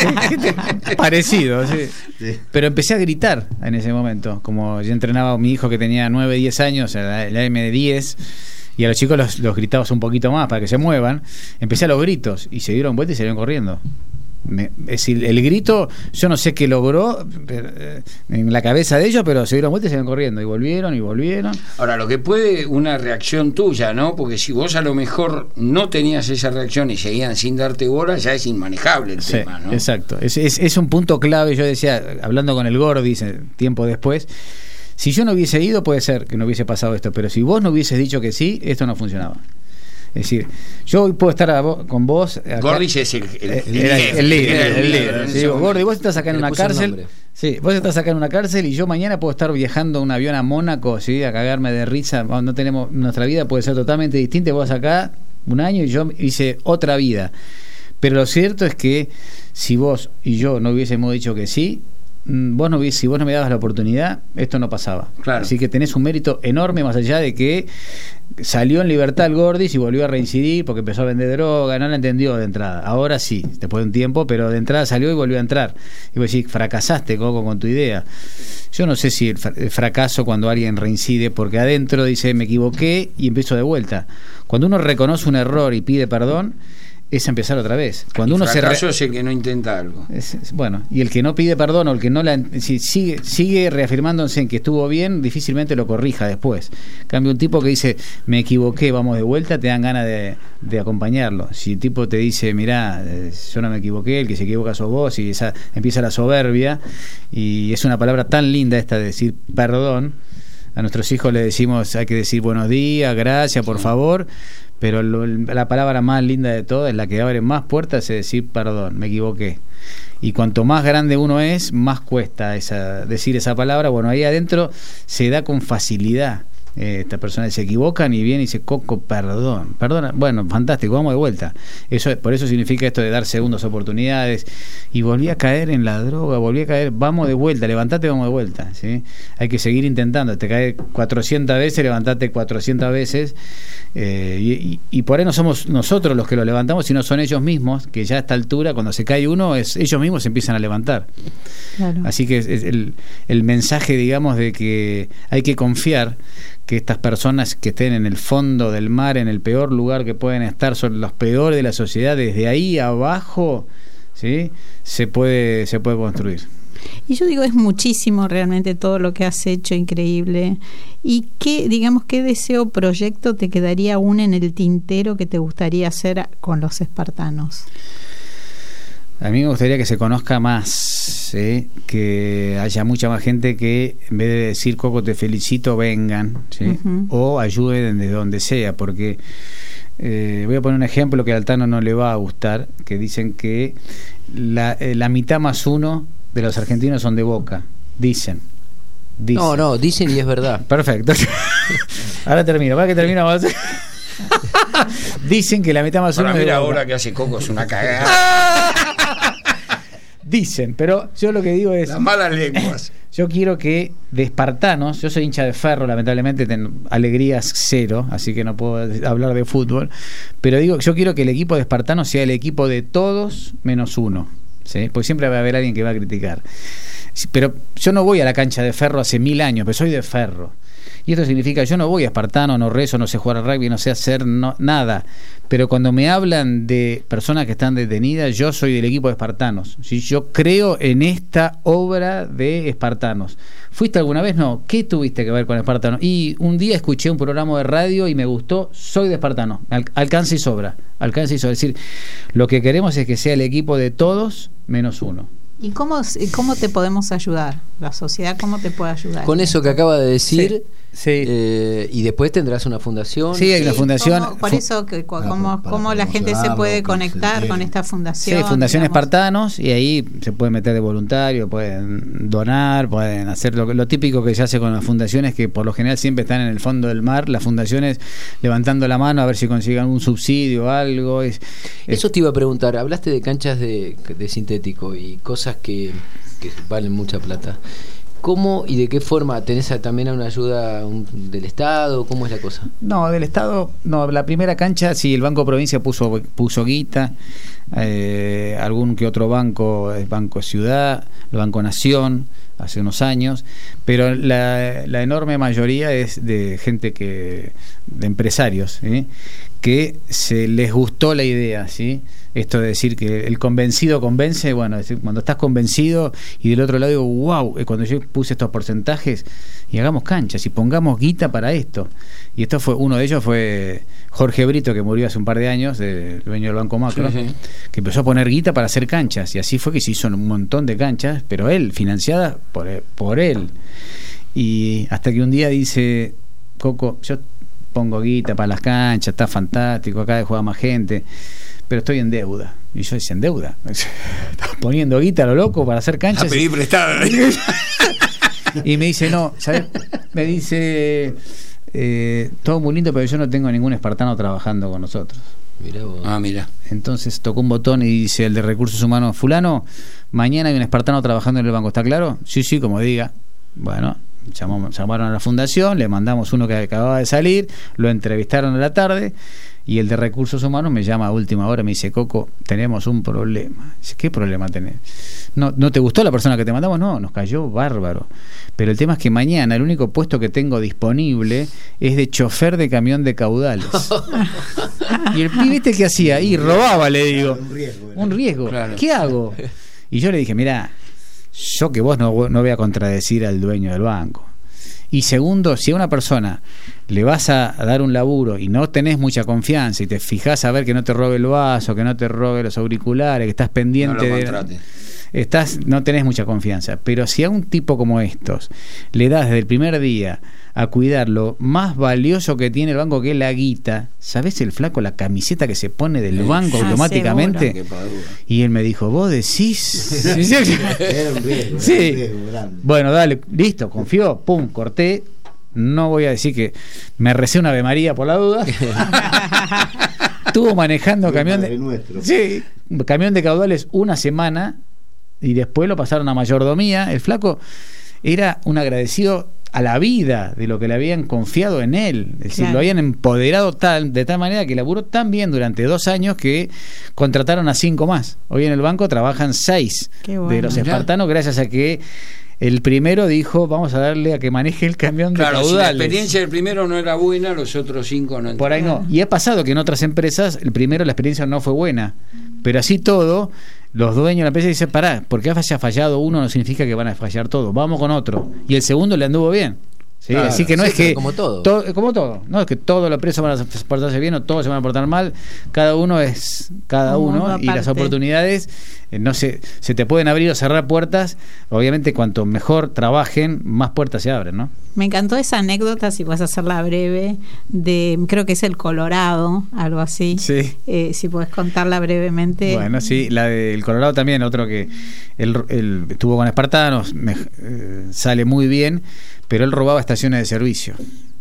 sí. Parecido, sí. Pero empecé a gritar en ese momento, como yo entrenaba a mi hijo que tenía 9, 10 años, el M10, y a los chicos los gritabas un poquito más para que se muevan. Empecé a los gritos y se dieron vuelta y salieron corriendo. Es decir, el grito, yo no sé qué logró en la cabeza de ellos, pero se dieron vuelta y se iban corriendo, y volvieron. Ahora, lo que puede una reacción tuya, ¿no? Porque si vos a lo mejor no tenías esa reacción y seguían sin darte bola, ya es inmanejable el tema, ¿no? Exacto, es un punto clave. Yo decía, hablando con el Gordi tiempo después, si yo no hubiese ido, puede ser que no hubiese pasado esto, pero si vos no hubieses dicho que sí, esto no funcionaba. Es decir, yo hoy puedo estar con vos. Gordi es el líder. Sí, Gordi, vos estás acá en una cárcel. Sí, vos estás acá en una cárcel y yo mañana puedo estar viajando en un avión a Mónaco, ¿sí? A cagarme de risa. No tenemos, nuestra vida puede ser totalmente distinta. Vos acá un año y yo hice otra vida. Pero lo cierto es que si vos y yo no hubiésemos dicho que sí, si vos no me dabas la oportunidad, esto no pasaba. Claro. Así que tenés un mérito enorme, más allá de que salió en libertad el Gordis y volvió a reincidir porque empezó a vender droga, no la entendió de entrada. Ahora sí, después de un tiempo, pero de entrada salió y volvió a entrar. Y vos decís, fracasaste, Coco, con tu idea. Yo no sé si el fracaso cuando alguien reincide, porque adentro dice, me equivoqué y empiezo de vuelta. Cuando uno reconoce un error y pide perdón, es empezar otra vez. Cuando uno fracaso es el que no intenta algo. Bueno, y el que no pide perdón o el que no si sigue reafirmándose en que estuvo bien, difícilmente lo corrija después. En cambio, un tipo que dice, me equivoqué, vamos de vuelta, te dan ganas de acompañarlo. Si el tipo te dice, mirá, yo no me equivoqué, el que se equivoca sos vos, y empieza la soberbia, y es una palabra tan linda esta de decir perdón. A nuestros hijos le decimos, hay que decir buenos días, gracias, por favor, pero la palabra más linda de todas, la que abre más puertas, es decir perdón, me equivoqué. Y cuanto más grande uno es, más cuesta decir esa palabra. Bueno, ahí adentro se da con facilidad. Estas personas se equivocan y viene y dice, Coco, perdona, bueno, fantástico, vamos de vuelta. Por eso significa esto de dar segundas oportunidades. Y volví a caer en la droga, vamos de vuelta, levantate, vamos de vuelta, ¿sí? Hay que seguir intentando, te caes 400 veces, levantate 400 veces, y por ahí no somos nosotros los que lo levantamos, sino son ellos mismos, que ya a esta altura, cuando se cae uno, ellos mismos se empiezan a levantar. Claro. Así que es el mensaje, digamos, de que hay que confiar que estas personas que estén en el fondo del mar, en el peor lugar que pueden estar, son los peores de la sociedad, desde ahí abajo, ¿sí? se puede construir. Y yo digo, es muchísimo realmente todo lo que has hecho, increíble. ¿Y qué deseo o proyecto te quedaría aún en el tintero que te gustaría hacer con los espartanos? A mí me gustaría que se conozca más, ¿sí? Que haya mucha más gente que en vez de decir, Coco, te felicito, vengan, ¿sí? O ayuden desde donde sea, porque voy a poner un ejemplo que al Tano no le va a gustar, que dicen que la mitad más uno de los argentinos son de Boca, dicen. No, dicen y es verdad. Perfecto. Ahora termino, para que terminamos. Dicen que la mitad más uno. Para mí la obra que hace Coco es una cagada. Dicen, pero yo lo que digo es, las malas lenguas. Yo quiero que de espartanos, yo soy hincha de Ferro, lamentablemente tengo alegrías cero, así que no puedo hablar de fútbol, pero digo, yo quiero que el equipo de espartanos sea el equipo de todos menos uno, ¿sí? Porque siempre va a haber alguien que va a criticar. Pero yo no voy a la cancha de Ferro hace 1000 años, pero soy de Ferro. Y esto significa, yo no voy a espartano, no rezo, no sé jugar al rugby, no sé hacer nada. Pero cuando me hablan de personas que están detenidas, yo soy del equipo de espartanos. ¿Sí? Yo creo en esta obra de espartanos. ¿Fuiste alguna vez? No. ¿Qué tuviste que ver con espartanos? Y un día escuché un programa de radio y me gustó, soy de espartano. Alcance y sobra. Alcance y sobra. Es decir, lo que queremos es que sea el equipo de todos menos uno. ¿Y cómo te podemos ayudar? ¿La sociedad cómo te puede ayudar? Con eso que acaba de decir, sí. Y después tendrás una fundación. Sí, hay una fundación. Por eso, ¿cómo la gente se puede conectar con esta fundación? Sí, Fundación Espartanos, y ahí se puede meter de voluntario, pueden donar, pueden hacer lo típico que se hace con las fundaciones, que por lo general siempre están en el fondo del mar, las fundaciones levantando la mano a ver si consigan un subsidio o algo. Eso te iba a preguntar, hablaste de canchas de sintético y cosas que valen mucha plata. ¿Cómo y de qué forma? ¿Tenés también una ayuda del Estado? ¿Cómo es la cosa? No, del Estado, no. La primera cancha, sí, el Banco Provincia puso guita. algún que otro banco, el Banco Ciudad, el Banco Nación, hace unos años, pero la enorme mayoría es de gente de empresarios, ¿sí? Que se les gustó la idea, ¿sí? Esto de decir que el convencido convence, bueno, es decir, cuando estás convencido y del otro lado digo, wow, cuando yo puse estos porcentajes y hagamos canchas y pongamos guita para esto. Y esto fue, uno de ellos fue Jorge Brito, que murió hace un par de años, dueño del Banco Macro, sí. Que empezó a poner guita para hacer canchas, y así fue que se hizo un montón de canchas, pero él, financiadas por él. Y hasta que un día dice, Coco, yo pongo guita para las canchas, está fantástico, acá juega más gente, pero estoy en deuda. Y yo decía, ¿en deuda? ¿Estás poniendo guita a lo loco para hacer canchas? A pedir prestado. Y me dice, no, ¿sabes? Me dice, todo muy lindo, pero yo no tengo ningún espartano trabajando con nosotros. Mirá vos. Mira. Entonces tocó un botón y dice el de Recursos Humanos, fulano, mañana hay un espartano trabajando en el banco, ¿está claro? Sí, como diga. Bueno, llamaron a la fundación, le mandamos uno que acababa de salir, lo entrevistaron a la tarde, y el de Recursos Humanos me llama a última hora y me dice, Coco, tenemos un problema. Dice, ¿qué problema tenés? ¿No te gustó la persona que te mandamos? No, nos cayó bárbaro. Pero el tema es que mañana el único puesto que tengo disponible es de chofer de camión de caudales. Y el pibe ¿qué hacía? Y robaba, le digo. Un riesgo. Claro. ¿Qué hago? Y yo le dije, mirá, yo que vos no voy a contradecir al dueño del banco. Y segundo, si a una persona le vas a dar un laburo y no tenés mucha confianza y te fijás a ver que no te robe el vaso, que no te robe los auriculares, que estás pendiente no tenés mucha confianza. Pero si a un tipo como estos le das desde el primer día a cuidar lo más valioso que tiene el banco, que es la guita, ¿sabés el flaco la camiseta que se pone del banco automáticamente? Y él me dijo, ¿vos decís? Era un riesgo, sí. Era un riesgo grande. Bueno, dale, listo, confió, pum, corté. No voy a decir que me recé una Ave María por la duda. Estuvo manejando camión de caudales una semana y después lo pasaron a mayordomía. El flaco era un agradecido a la vida de lo que le habían confiado en él, es decir, lo habían empoderado de tal manera que laburó tan bien durante 2 años que contrataron a 5 más. Hoy en el banco trabajan 6 de los espartanos, gracias a que el primero dijo, vamos a darle a que maneje el camión de caudales. Si la experiencia del primero no era buena, los otros 5 no. Por ahí no. Y ha pasado que en otras empresas, el primero la experiencia no fue buena, pero así todo, los dueños de la empresa dicen, pará, porque haya fallado uno no significa que van a fallar todos, vamos con otro. Y el segundo le anduvo bien. ¿Sí? Claro, así que no es que como todo. Como todo, no es que todos los presos van a portarse bien o todos se van a portar mal. Cada uno es cada uno, y las oportunidades no se te pueden abrir o cerrar puertas. Obviamente cuanto mejor trabajen, más puertas se abren, ¿no? Me encantó esa anécdota, si puedes hacerla breve, de creo que es el Colorado, algo así. Sí. Si puedes contarla brevemente. Bueno, sí, la del Colorado también, otro que él estuvo con espartanos, sale muy bien, pero él robaba estaciones de servicio.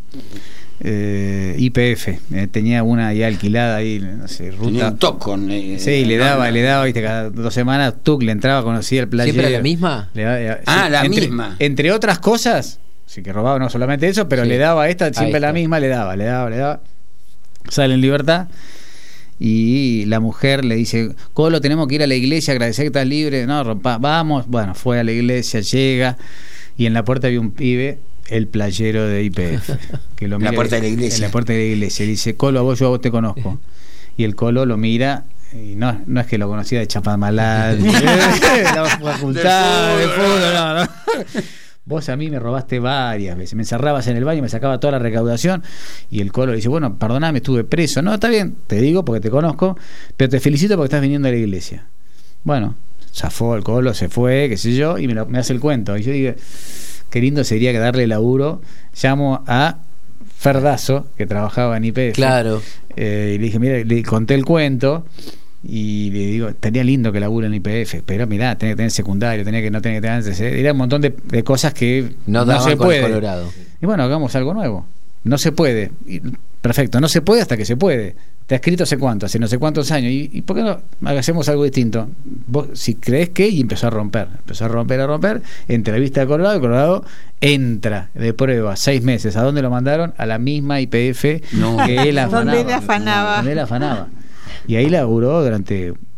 YPF, tenía una ya alquilada ahí, no sé, ruta. Tenía un toque con sí, le daba, viste, cada 2 semanas, le entraba, conocía el playero. ¿Siempre la misma? La misma. Entre otras cosas, sí que robaba no solamente eso, pero le daba esta, siempre la misma, le daba. Sale en libertad. Y la mujer le dice, Colo, tenemos que ir a la iglesia, agradecer que estás libre. No, rompa, vamos. Bueno, fue a la iglesia, llega, y en la puerta había un pibe, el playero de YPF, que lo mira, en la puerta de la iglesia. En la puerta de la iglesia. Le dice, Colo, yo a vos te conozco. Y el Colo lo mira, y no es que lo conocía de Chapadmalal, de la facultad, de fútbol, no. Vos a mí me robaste varias veces, me encerrabas en el baño, me sacaba toda la recaudación. Y el Colo le dice, bueno, perdoname, estuve preso. No, está bien, te digo porque te conozco, pero te felicito porque estás viniendo a la iglesia. Bueno, zafó el Colo, se fue, qué sé yo, y me hace el cuento. Y yo digo, qué lindo sería que darle laburo. Llamo a Ferdazo, que trabajaba en YPF. Claro. Y le dije, mira, le conté el cuento. Y le digo, estaría lindo que labure en YPF, pero mirá, tenés que tener secundario, tenés que tener antecedentes, era un montón de cosas que no se puede. Colorado. Y bueno, hagamos algo nuevo. No se puede. Perfecto, no se puede hasta que se puede. Te ha escrito hace no sé cuántos años. ¿Y por qué no hacemos algo distinto? Vos, si crees que, y empezó a romper. Entrevista de Colorado, el Colorado entra de prueba 6 meses. ¿A dónde lo mandaron? A la misma YPF que él afanaba. Donde él afanaba. Y ahí laburó durante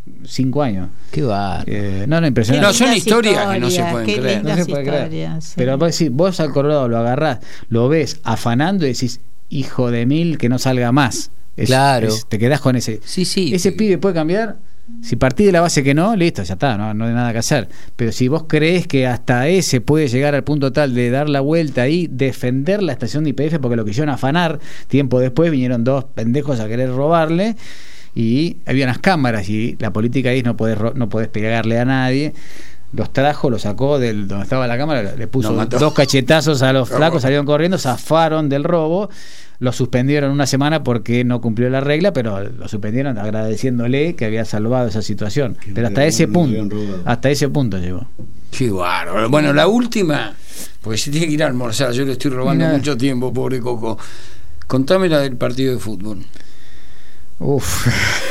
5 años. Qué va. No, impresionante. No, son historias que no se pueden creer. No se puede creer. Pero vos al Colorado lo agarrás, lo ves afanando y decís, hijo de mil, que no salga más. Claro. Te quedás con ese. Sí. Ese pibe puede cambiar. Si partís de la base que no, listo, ya está, no hay nada que hacer. Pero si vos creés que hasta ese puede llegar al punto tal de dar la vuelta y defender la estación de YPF, porque lo quisieron afanar, tiempo después vinieron 2 pendejos a querer robarle, y había unas cámaras, y la política ahí no podés pegarle a nadie. Los trajo, los sacó del donde estaba la cámara, le puso 2 cachetazos a los flacos, salieron corriendo, zafaron del robo. Lo suspendieron una semana porque no cumplió la regla, pero lo suspendieron agradeciéndole que había salvado esa situación. Pero hasta ese punto llegó. Qué bárbaro. Bueno, la última, porque se tiene que ir a almorzar, yo le estoy robando mucho tiempo, pobre Coco. Contame la del partido de fútbol. Uf.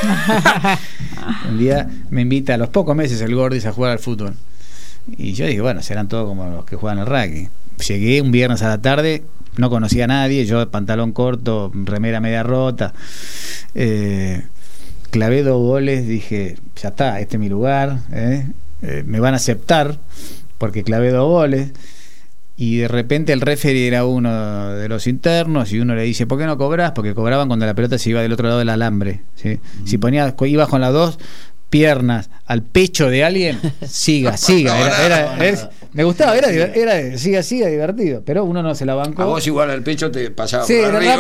Un día me invita a los pocos meses el Gordis a jugar al fútbol. Y yo dije, bueno, serán todos como los que juegan al rugby. Llegué un viernes a la tarde, no conocía a nadie, yo pantalón corto, remera media rota, clavé 2 goles, dije, ya está, este es mi lugar, me van a aceptar porque clavé 2 goles. Y de repente el referee era uno de los internos y uno le dice, ¿por qué no cobras? Porque cobraban cuando la pelota se iba del otro lado del alambre, ¿sí? Si ibas con las 2 piernas al pecho de alguien, siga. Me gustaba, era siga, divertido, pero uno no se la bancó. A vos igual al pecho te pasaba por arriba.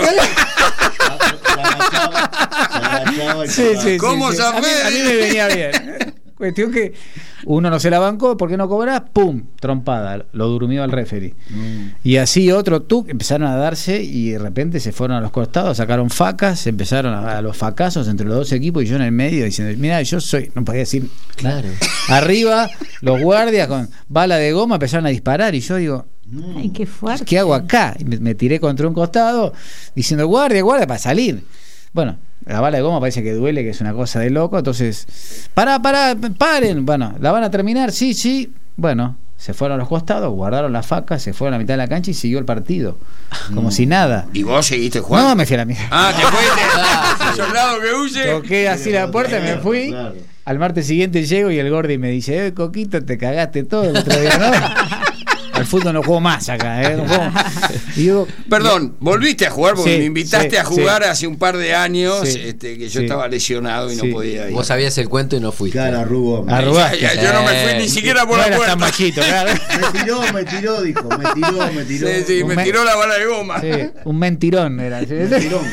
Sí. ¿Cómo sabés? A mí me venía bien. Cuestión que uno no se la bancó, ¿por qué no cobrás? ¡Pum! Trompada, lo durmió al referee. Y así otro empezaron a darse y de repente se fueron a los costados, sacaron facas, empezaron a los facazos entre los 2 equipos y yo en el medio diciendo, mira, no podía decir, claro. Arriba, los guardias con bala de goma empezaron a disparar y yo digo, ay, qué fuerte. ¿Qué hago acá? Y me tiré contra un costado diciendo, guardia para salir. Bueno, la bala de goma parece que duele, que es una cosa de loco, entonces, paren, bueno, ¿la van a terminar? Sí, bueno, se fueron a los costados, guardaron la faca, se fueron a la mitad de la cancha y siguió el partido, como si nada. ¿Y vos seguiste jugando? No, me fui a la mierda. Te fuiste, soldado que huye. Toqué así la puerta y me fui. Claro. Al martes siguiente llego y el Gordi me dice, Coquito, te cagaste todo el otro día, ¿no? Al fútbol no juego más acá, no juego más. Y digo, perdón, volviste a jugar porque me invitaste a jugar hace un par de años, que yo estaba lesionado y no podía ir. Vos sabías el cuento y no fuiste. Claro, arrugó. Yo no me fui ni siquiera por la puerta. Tan machito, claro. Me tiró, dijo. Me tiró. Sí, me tiró la bala de goma. Sí, un mentirón era. Mentirón.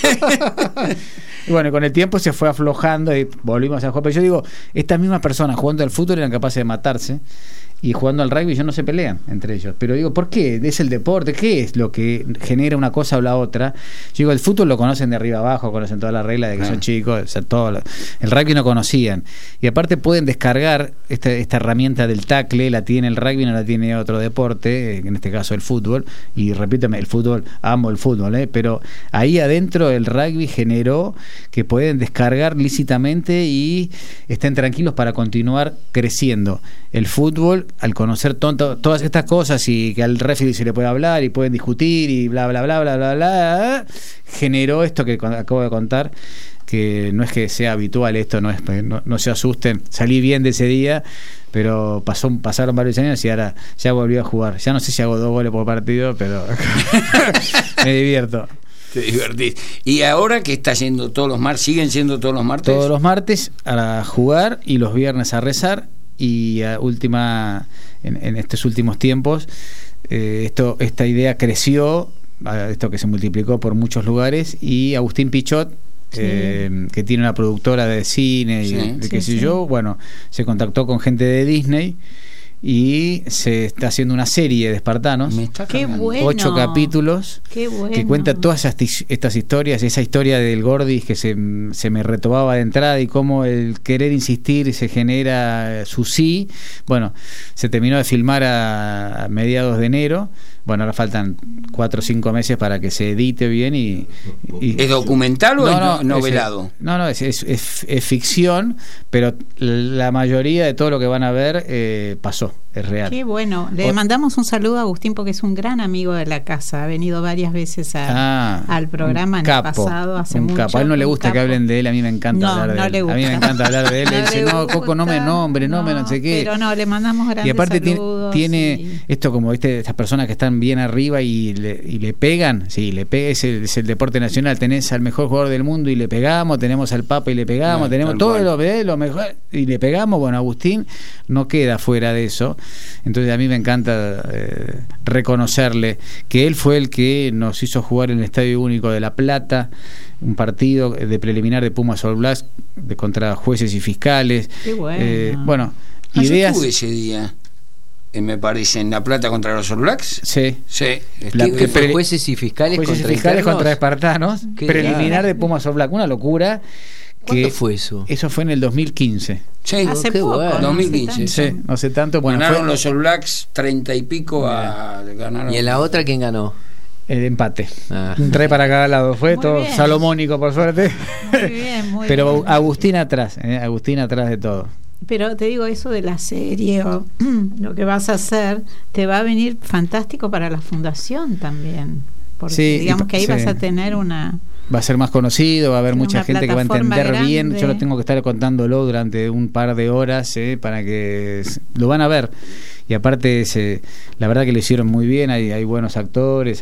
Y bueno, con el tiempo se fue aflojando y volvimos a jugar. Pero yo digo, estas mismas personas jugando al fútbol eran capaces de matarse. Y jugando al rugby ya no se pelean entre ellos. Pero digo, ¿por qué? Es el deporte. ¿Qué es lo que genera una cosa o la otra? Yo digo, el fútbol lo conocen de arriba abajo, conocen todas las reglas de que son chicos, o sea, el rugby no conocían. Y aparte pueden descargar esta herramienta del tackle, la tiene el rugby, no la tiene otro deporte, en este caso el fútbol. Y repíteme, el fútbol, amo el fútbol, pero ahí adentro el rugby generó que pueden descargar lícitamente y estén tranquilos para continuar creciendo. El fútbol, al conocer todas estas cosas y que al referee se le puede hablar y pueden discutir y bla bla bla bla bla bla, generó esto que acabo de contar, que no es que sea habitual esto, no se asusten, salí bien de ese día, pero pasaron varios años y ahora ya volví a jugar. Ya no sé si hago 2 goles por partido, pero me divierto. Te divertís. ¿Y ahora que está yendo todos los martes? ¿Siguen siendo todos los martes? Todos los martes a jugar y los viernes a rezar. Y en estos últimos tiempos esta idea creció, esto que se multiplicó por muchos lugares, y Agustín Pichot, que tiene una productora de cine y qué sé yo, bueno, se contactó con gente de Disney y se está haciendo una serie de espartanos. Qué bueno. 8 capítulos. Qué bueno. Que cuenta todas estas historias, esa historia del Gordis que se me retomaba de entrada y cómo el querer insistir se genera su sí. Bueno, se terminó de filmar a mediados de enero. Bueno, ahora faltan 4 o 5 meses para que se edite bien y ¿Es documental o es novelado? Es ficción, pero la mayoría de todo lo que van a ver pasó. es real. Qué bueno. Le mandamos un saludo a Agustín porque es un gran amigo de la casa. Ha venido varias veces al programa en el pasado. Hace mucho. A él no le gusta que hablen de él, a mí me encanta hablar de él. A mí me encanta hablar de él. Él dice, no, Coco, no me nombre, no sé qué. Pero no, le mandamos grandes y aparte saludos. Tiene esto como, ¿viste? Estas personas que están bien arriba y le pegan. Sí, es el deporte nacional. Tenés al mejor jugador del mundo y le pegamos, tenemos al Papa y le pegamos, tenemos todo lo mejor y le pegamos. Bueno, Agustín no queda fuera de eso. Entonces a mí me encanta reconocerle que él fue el que nos hizo jugar en el Estadio Único de La Plata, un partido de preliminar de Pumas All Blacks contra jueces y fiscales. Qué bueno. Ideas. Yo estuve ese día, me parece, en La Plata contra los All Blacks. Sí. Jueces y fiscales contra espartanos. Preliminar de Pumas All Blacks. Una locura. ¿Cuándo fue eso? Eso fue en el 2015. Sí, hace poco. Bueno. 2015. Sí, no sé tanto. Bueno, ganaron los All Blacks 30 y pico ganaron. ¿Y en la otra quién ganó? El empate. Un 3 para cada lado. Fue muy todo bien. Salomónico, por suerte. Muy bien, muy Pero bien. Agustín atrás de todo. Pero te digo, eso de la serie o lo que vas a hacer te va a venir fantástico para la fundación también, porque sí, digamos que ahí vas a tener va a ser más conocido, va a haber mucha gente que va a entender grande. bien. Yo lo tengo que estar contándolo durante un par de horas para que lo van a ver. Y aparte la verdad que lo hicieron muy bien, hay buenos actores,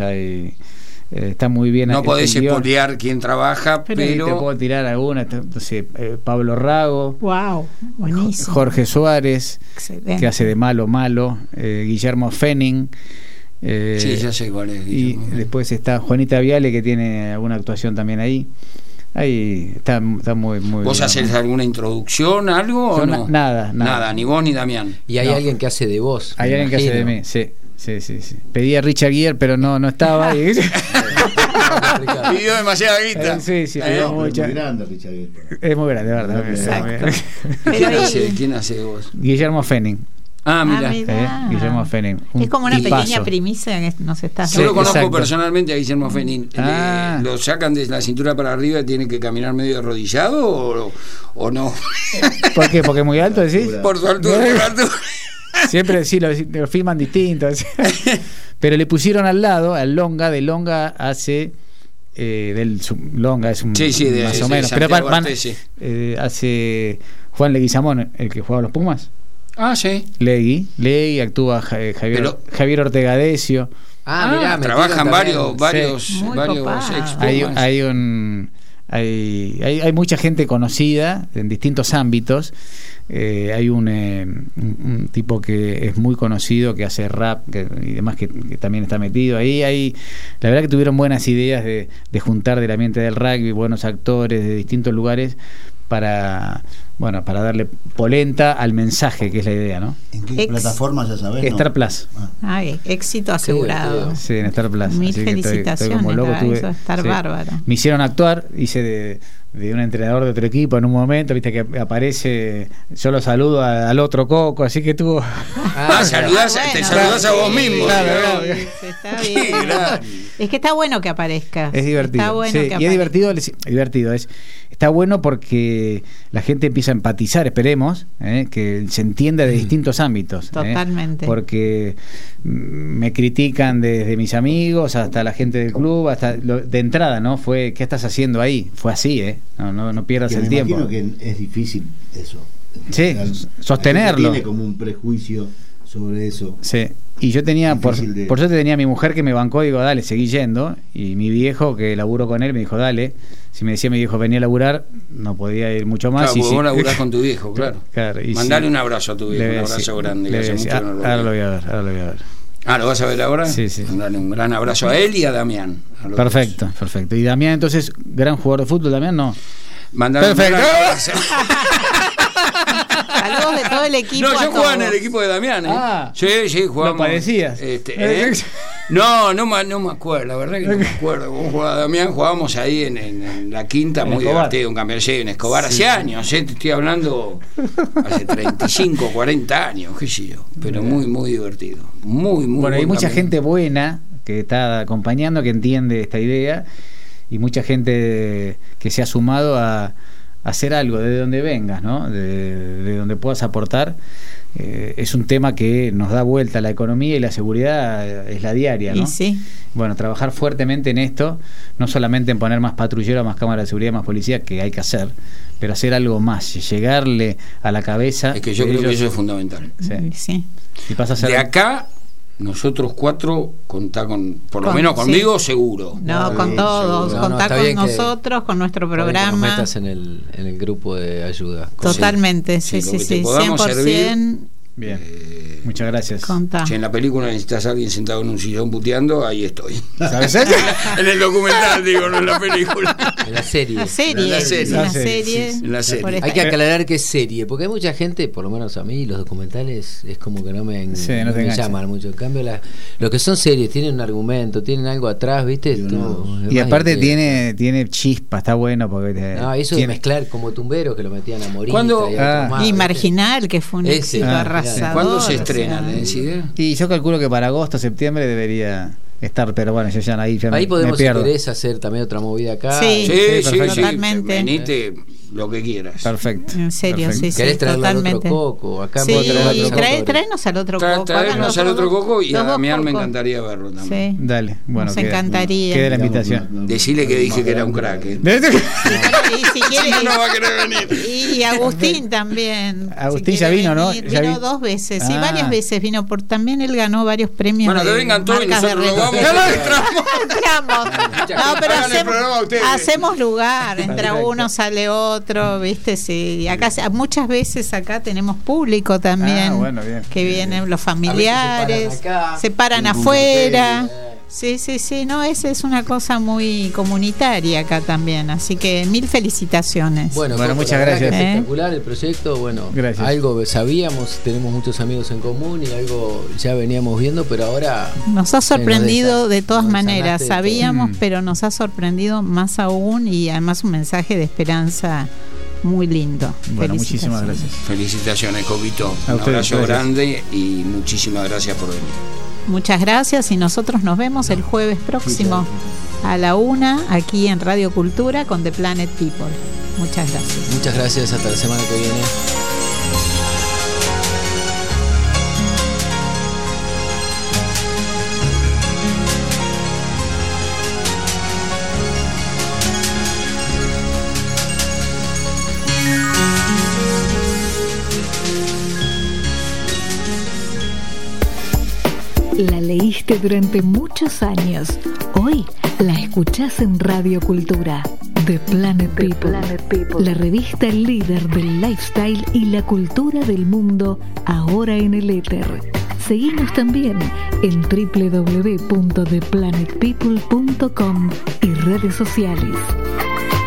está muy bien. No podés espolear quién trabaja, pero te puedo tirar alguna. Pablo Rago, wow, buenísimo. Jorge Suárez, excelente, que hace de malo, Guillermo Fenning. Sí, ya sé cuál es. Y después está Juanita Viale, que tiene alguna actuación también ahí. Ahí está muy ¿Vos bien. hacés alguna introducción, algo? Yo o no? Nada, ni vos ni Damián. Y hay alguien que hace de vos. Hay alguien que hace de mí, sí. Pedí a Richard Gere, pero no estaba. Pidió demasiada guita. Sí, es muy grande Richard Gere. Es muy grande, ¿verdad? Exacto. ¿Quién hace de vos? Guillermo Fenning. Mira. Guillermo Fenning. Es como una tipazo. Pequeña primicia que nos estás Yo lo conozco exacto. personalmente a Guillermo Fenning. ¿Lo sacan de la cintura para arriba y tiene que caminar medio arrodillado o no? ¿Por qué? ¿Porque es muy alto, decís? Por su altura, por altura. Siempre sí, lo filman distinto. Pero le pusieron al lado, al Longa, de Longa hace... Longa es un más o menos. Pero hace Juan Leguizamón, el que jugaba a los Pumas. Sí. Legui actúa Javier Ortega Decio. Mirá, trabajan varios ex hay mucha gente conocida en distintos ámbitos. Hay un tipo que es muy conocido, que hace rap y demás, que también está metido ahí. La verdad que tuvieron buenas ideas de juntar del ambiente del rugby, buenos actores de distintos lugares para darle polenta al mensaje, que es la idea, ¿no? ¿En qué plataforma ya sabés? Star Plus. Éxito asegurado. Sí, en Star Plus. Mil felicitaciones. Estoy como loco, eso estar bárbaro. Me hicieron actuar, hice de un entrenador de otro equipo en un momento, viste que aparece, yo lo saludo al otro Coco, así que tuvo... saludás a vos mismo. Claro. Está bien. Es que está bueno que aparezcas. Es divertido. Está bueno que y es divertido. Está bueno porque la gente empieza a empatizar, esperemos, que se entienda de distintos ámbitos. Totalmente. Porque me critican desde mis amigos hasta la gente del club, hasta de entrada, ¿no? Fue, ¿qué estás haciendo ahí? Fue así, no pierdas el tiempo. Me imagino que es difícil eso. Sí, sostenerlo. Tiene como un prejuicio sobre eso. Sí. Y yo tenía, por suerte tenía a mi mujer que me bancó, digo, dale, seguí yendo. Y mi viejo, que laburó con él, me dijo, dale. Si me decía mi viejo, venía a laburar, no podía ir mucho más. Claro, porque vos laburás con tu viejo, claro. Mandale un abrazo a tu viejo, un abrazo grande. Ahora lo voy a ver. ¿Lo vas a ver ahora? Sí. Mandale un gran abrazo a él y a Damián. Perfecto. Y Damián, entonces, gran jugador de fútbol, Damián, no. Mandale perfecto. Saludos de todo el equipo. No, yo jugaba en el equipo de Damián. Sí, jugamos. ¿Lo padecías? No me acuerdo, la verdad que no me acuerdo cómo jugaba Damián. Jugábamos ahí en la quinta, muy divertido, un campeonato en Escobar hace años, te estoy hablando hace 35, 40 años, qué sé yo, pero muy divertido, muy bueno, hay mucha gente buena que está acompañando, que entiende esta idea, y mucha gente que se ha sumado a hacer algo de donde vengas, ¿no? De donde puedas aportar, es un tema que nos da vuelta a la economía y la seguridad es la diaria, ¿no? Y sí. Bueno, trabajar fuertemente en esto, no solamente en poner más patrulleros, más cámaras de seguridad, más policía, que hay que hacer, pero hacer algo más, llegarle a la cabeza. Es que yo creo que eso es fundamental. Sí. Y pasa a ser... De acá, nosotros 4 contá con, por lo menos conmigo, seguro. No, con todos, contá con nosotros, con nuestro programa. Que nos metas en el grupo de ayuda. Totalmente, sí, 100%. Servir. Bien, muchas gracias. Si en la película necesitas a alguien sentado en un sillón puteando, ahí estoy. ¿Sabes? En el documental, digo, no en la película. En la serie. En la serie. Hay que aclarar que es serie, porque hay mucha gente, por lo menos a mí, los documentales es como que no me llaman mucho. En cambio, los que son series tienen un argumento, tienen algo atrás, ¿viste? Y aparte tiene chispa, está bueno porque eso de mezclar como Tumbero, que lo metían a morir. Y Marginal, que fue un éxito arrasador. ¿Cuándo se estrena? ¿Tenés idea? Y yo calculo que para agosto, septiembre debería estar, pero bueno, yo ya ahí podemos, me pierdo. si querés, hacer también otra movida acá. Sí, totalmente. Venite lo que quieras. Perfecto. En serio, perfecto. ¿Querés traerlo al otro coco? Acá traernos al otro coco. Traernos al otro coco y a Damián me encantaría verlo también. Sí. Dale, bueno. Nos encantaría. Queda la invitación. Decirle que dije que era un crack. Y si quiere, no va a querer venir. Y Agustín también. Agustín ya vino, ¿no? Vino 2 veces, sí, varias veces vino. También él ganó varios premios. Bueno, que vengan todos y nosotros lo vamos. No, pero hacemos lugar. Entra uno, sale otro, ¿viste? Sí. Acá muchas veces acá tenemos público también. Que vienen los familiares, se paran afuera. Sí, no, esa es una cosa muy comunitaria acá también, así que 1000 felicitaciones. Bueno, muchas gracias. Espectacular el proyecto, gracias. Algo sabíamos, tenemos muchos amigos en común y algo ya veníamos viendo, pero ahora nos ha sorprendido de todas maneras, sabíamos, pero nos ha sorprendido más aún y además un mensaje de esperanza muy lindo. Bueno, muchísimas gracias. Felicitaciones, Coquito. Un abrazo grande y muchísimas gracias por venir. Muchas gracias y nosotros nos vemos el jueves próximo a la 1 aquí en Radio Cultura con The Planet People. Muchas gracias. Muchas gracias, hasta la semana que viene. La leíste durante muchos años. Hoy la escuchás en Radio Cultura. The Planet People. La revista líder del lifestyle y la cultura del mundo, ahora en el éter. Seguimos también en www.theplanetpeople.com y redes sociales.